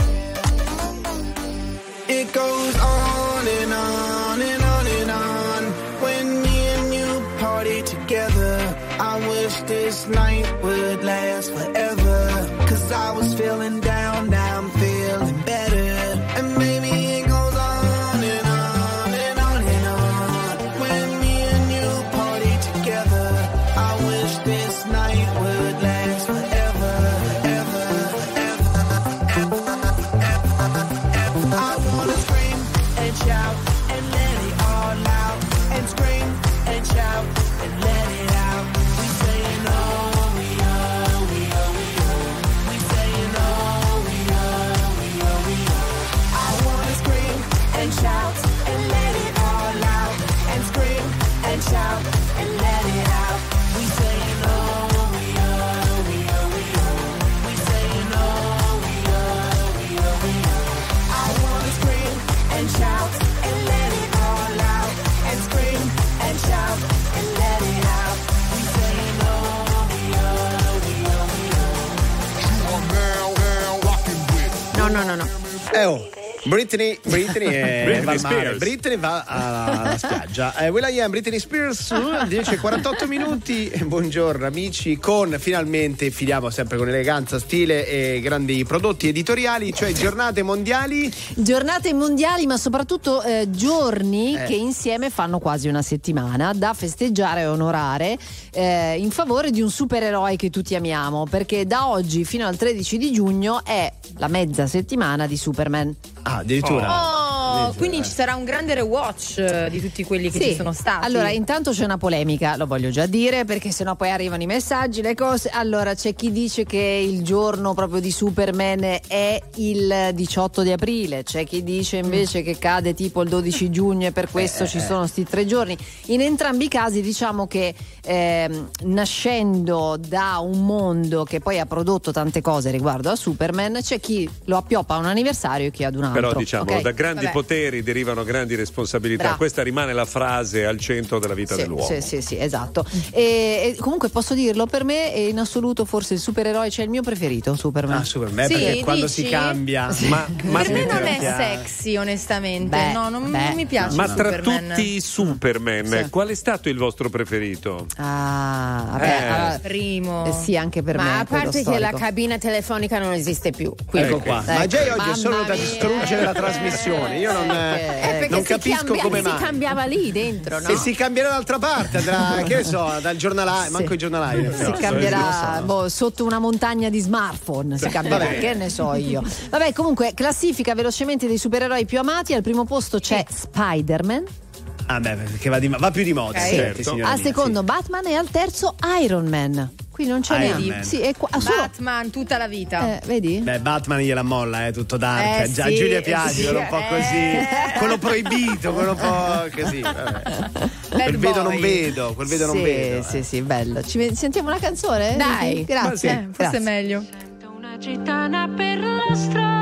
It goes on and on and on and on. When me and you party together, I wish this night would last forever. Cause I was feeling down, now I'm feeling better. And maybe it goes on and on and on and on. When me and you party together, I wish this night would last forever, ever, ever, ever, ever, ever. I wanna scream and shout and let it all out. And scream and shout and let it out. We saying oh, we oh, we oh, we oh. We saying oh, we oh, we oh, we oh. I wanna scream and shout and let it all out. And scream and shout and let it out. We saying oh, we oh, we oh, we oh. We saying oh, we oh, we oh, we oh. I wanna scream and shout and let it all out. And scream and shout and let it out. We saying oh, we oh, we oh, we oh. You are now, now rocking with No, no, no, no. Eh oh. Britney, Britney, è Britney va al mare. Spears. Britney va alla, alla spiaggia. Eh, Will I Am, Britney Spears, dieci e quarantotto minuti. Buongiorno amici, con finalmente filiamo sempre con eleganza, stile e grandi prodotti editoriali, cioè giornate mondiali. Giornate mondiali, ma soprattutto eh, giorni Eh. che insieme fanno quasi una settimana da festeggiare e onorare eh, in favore di un supereroe che tutti amiamo, perché da oggi fino al tredici di giugno è la mezza settimana di Superman. Ah, addirittura. Oh, quindi ci sarà un grande rewatch eh, di tutti quelli che Sì. ci sono stati. Allora, intanto c'è una polemica, lo voglio già dire, perché sennò poi arrivano i messaggi, le cose. Allora, c'è chi dice che il giorno proprio di Superman è il diciotto di aprile, c'è chi dice invece che cade tipo il dodici giugno e per questo Eh, ci eh. sono sti tre giorni. In entrambi i casi diciamo che ehm, nascendo da un mondo che poi ha prodotto tante cose riguardo a Superman, c'è chi lo appioppa a un anniversario e chi ad un altro. Però diciamo, ok? da grandi Vabbè. poteri derivano grandi responsabilità. Bravo. Questa rimane la frase al centro della vita Sì, dell'uomo. sì, sì, sì, esatto. E, e comunque posso dirlo, per me è in assoluto forse il supereroe, cioè il mio preferito, Superman. Ah, Superman, Sì, perché quando dici? si cambia. Sì. Ma, ma, Per me non è Perché- sexy, onestamente. Beh, no, non, beh. non mi piace. ma tra Superman. tutti i Superman, Sì. qual è stato il vostro preferito? Ah, vabbè, Eh. allora, Primo. eh, sì, anche per me. Ma a quello parte che la storico. cabina telefonica non esiste più. Ecco Ok. qua. Ma Ecco. Jay oggi Mamma è solo da mia. distruggere la trasmissione. Io non, Eh, Eh, perché non si capisco cambia- come si mai. cambiava lì dentro, no? E si cambierà dall'altra parte, andrà, che ne so, dal giornalaio, Sì. manco i giornalai. in Si effetti. cambierà boh, sotto una montagna di smartphone. Si cambierà, Vabbè. che ne so io. Vabbè, comunque, classifica velocemente dei supereroi più amati. Al primo posto c'è Spider-Man. Ah, beh, perché va, di, va più di moda. Ok. Certo, signora Al mia, secondo Batman e al terzo Iron Man. Qui non c'è Iron neanche. Man. Sì, è qua, ah, solo- Batman tutta la vita. eh, vedi? sì. Beh, Batman gliela molla, è tutto dark. Eh, Già sì, Giulia eh, piace, sì, quello un po' eh. così. Quello proibito, quello un po' così. Vabbè. Quel vedo non boy. vedo, quel vedo non sì, vedo. Sì, sì, bello. Ci sentiamo una canzone? Dai. Grazie. sì. Eh, forse grazie. è meglio. Una gitana per la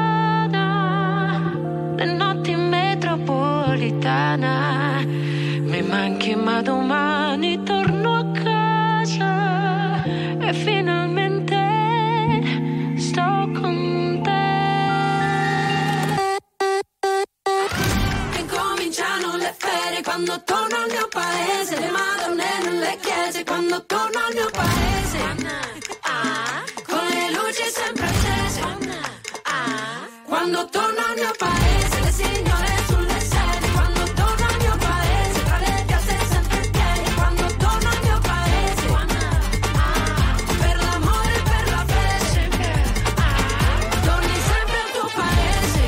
strada, le notti in metropolitana. Mi manchi ma domani torno a casa e finalmente sto con te. Incominciano le ferie quando torno al mio paese, le madonne nelle chiese quando torno al mio paese. Ah, con le luci sempre accese. Ah, quando torno al mio paese, le signore sulle sedie. Quando torno al mio paese, tra le piazze sempre piene. Quando torno al mio paese, ah, per l'amore e per la fede. Ah, torni sempre al tuo paese.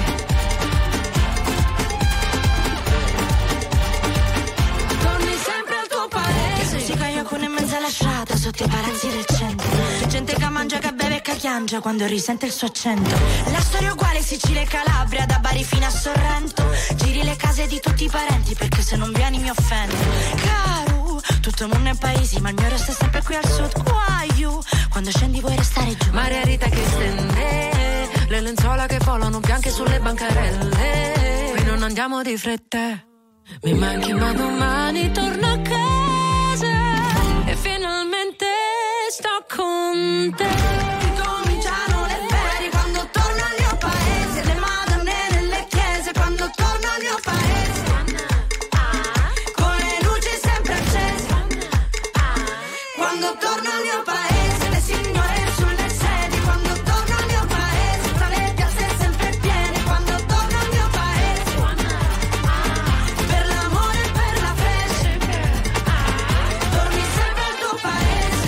Torni sempre al tuo paese. Musica io con in mezzo alla strada, sotto i palazzi del centro. Gente che mangia, che beve e che chiangia quando risente il suo accento. La storia è uguale, Sicilia e Calabria, da Bari fino a Sorrento. Giri le case di tutti i parenti perché se non vieni mi offendo. Caro, Tutto il mondo è paesi, ma il mio resto è sempre qui al sud. Guaio, quando scendi vuoi restare giù. Maria Rita che stende, le lenzuola che volano bianche sulle bancarelle. Qui non andiamo di fretta, mi manchi ma domani torno a casa e finalmente sto con te. Cominciano le ferie quando torno al mio paese, le madonne nelle chiese quando torno al mio paese, con le luci sempre accese. Quando torno al mio paese, le signore sulle sedie, quando torno al mio paese, tra le piazze sempre piene, quando torno al mio paese, per l'amore e per la fede, torni sempre al tuo paese.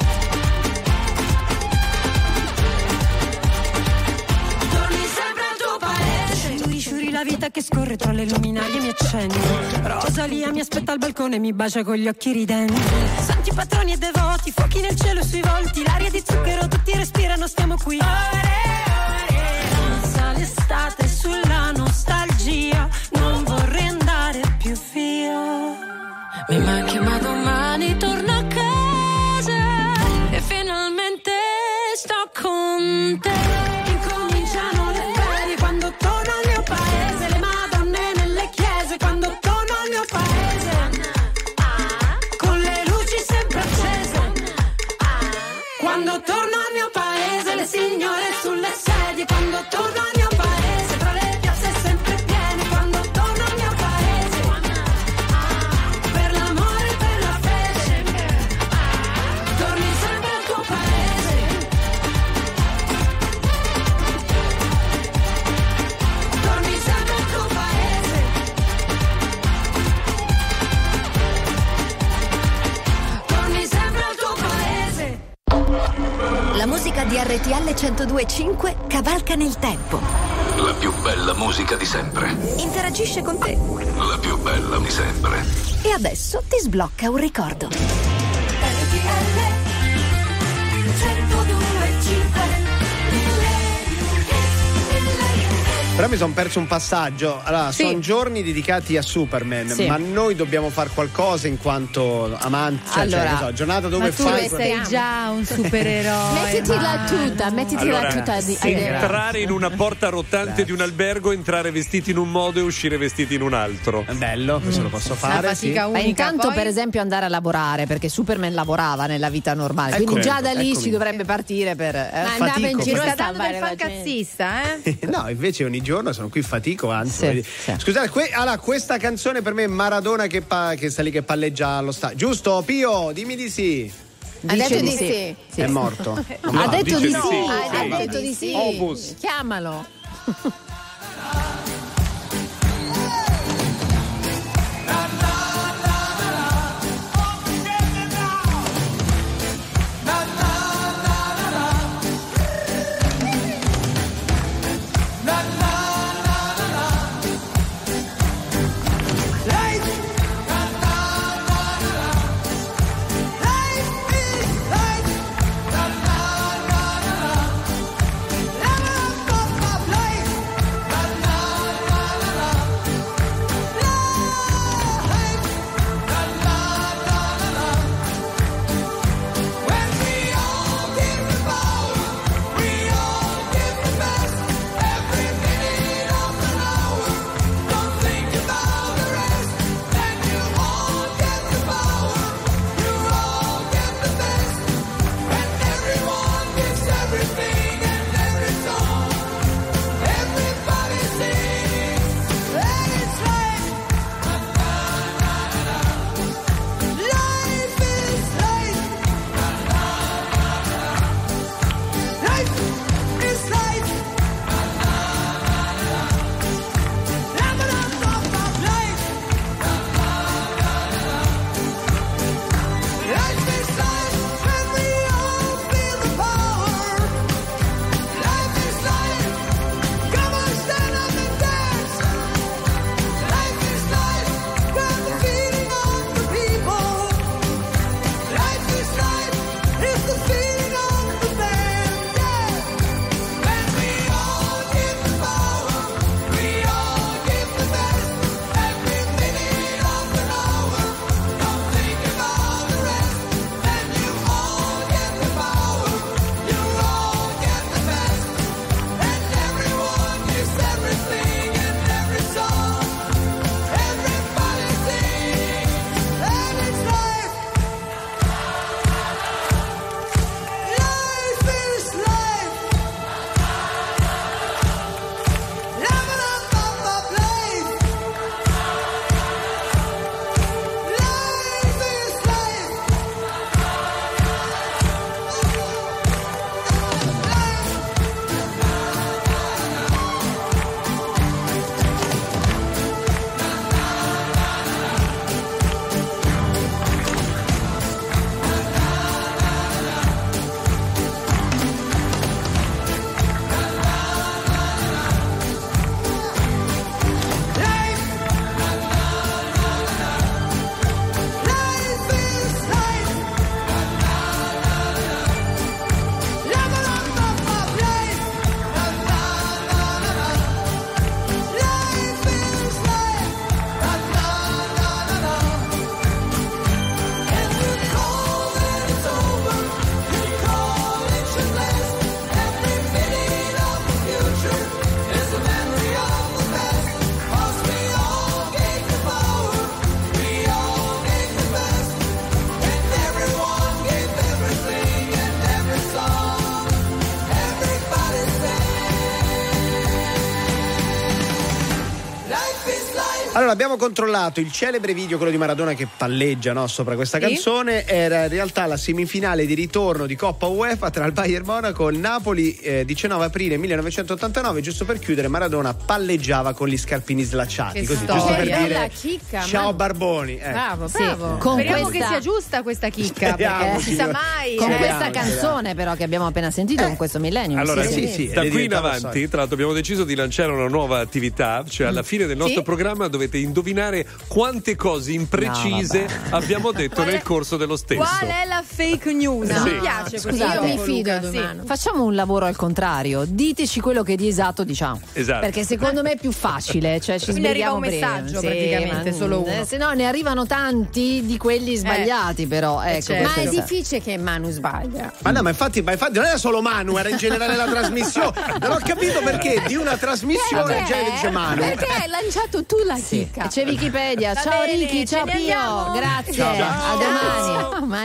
Torni sempre al tuo paese. Tu risciuri la vita che scorre tra le luminarie e mi accendi. Rosalia mi aspetta al balcone e mi bacia con gli occhi ridenti. Santi patroni e devoti, fuochi nel cielo sui volti, l'aria di zucchero, tutti respirano, stiamo qui. Ore, ore, danza l'estate sulla nostalgia, non vorrei andare più via. Mi manchi ma domani torno a casa e finalmente sto con te. Incominciano le ferie quando torno al mio paese, le madonne nelle chiese quando torno al mio paese, con le luci sempre accese. Quando torno al mio paese, le signore sulle sedie, quando torno al mio paese, tra le piazze sempre piene, quando torno al mio paese, per l'amore e per la fede, torni sempre al tuo paese. Torni sempre al tuo paese. Torni sempre al tuo paese. La musica di R T L centodue e cinque cavalca nel tempo. La più bella musica di sempre. Interagisce con te. La più bella di sempre. E adesso ti sblocca un ricordo. Però mi sono perso un passaggio. Allora, Sì. sono giorni dedicati a Superman, Sì. ma noi dobbiamo fare qualcosa in quanto amanti. Cioè, Allora, cioè, non so, giornata dove ma tu fai. sei già un supereroe. Mettiti la tuta, mettiti Allora, la tuta di sì, entrare in una porta rotante di un albergo, entrare vestiti in un modo e uscire vestiti in un altro. È bello, questo lo posso fare. Sì. Ma intanto, per esempio, andare a lavorare, perché Superman lavorava nella vita normale. Quindi Eccomi, già da lì eccomi. si dovrebbe partire per. Eh, Ma andava in fatico, giro fatico. sta dando del fancazzista, eh? No, invece ogni giorno sono qui fatico, anzi. Sì, vedi. sì. Scusate, que- allora, questa canzone per me è Maradona che, pa- che sta lì che palleggia allo stadio. Giusto, Pio? Dimmi di sì. Ha detto di sì. Sì. È morto. Ha detto di dice sì. di sì, Ha sì. detto di sì. Obus. Chiamalo. Life abbiamo controllato il celebre video, quello di Maradona che palleggia, no, sopra questa Sì. canzone. Era in realtà la semifinale di ritorno di Coppa UEFA tra il Bayern Monaco e il Napoli, eh, diciannove aprile millenovecentottantanove. Giusto per chiudere, Maradona palleggiava con gli scarpini slacciati, Che così, storia. giusto per Che bella dire chicca, ciao ma- Barboni. ecco. Bravo, Sì, bravo. con Speriamo questa- che sia giusta questa chicca, Speriamo, perché si sa signor- mai. Con eh. questa Speriamo, canzone però che abbiamo appena sentito, con questo Millennium. Allora, sì, sì, sì, da è qui in diventato avanti, solito. tra l'altro, abbiamo deciso di lanciare una nuova attività, cioè alla fine del nostro Sì? programma dovete indovinare quante cose imprecise No, abbiamo detto Qual è- nel corso dello stesso. Qual è la fake news? Sì. Mi piace questo Scusate, gioco, mi fido Luca, di sì. Manu. Facciamo un lavoro al contrario, diteci quello che di esatto diciamo. Esatto. Perché secondo me è più facile, cioè ci Quindi arriva sbrighiamo un prima. messaggio Sì, praticamente, ma- solo uno. eh, se no ne arrivano tanti di quelli sbagliati, però ecco. certo. Ma questo è è- difficile che Manu sbaglia. Ma no, ma infatti, ma infatti non era solo Manu, era in generale la trasmissione. Non ho capito perché di una trasmissione già dice Manu. Perché hai lanciato tu la Sì. chicca. C'è Wikipedia. Va Ciao bene, Ricky, ce ciao ne Pio. andiamo. Grazie. Ciao. A domani. Ma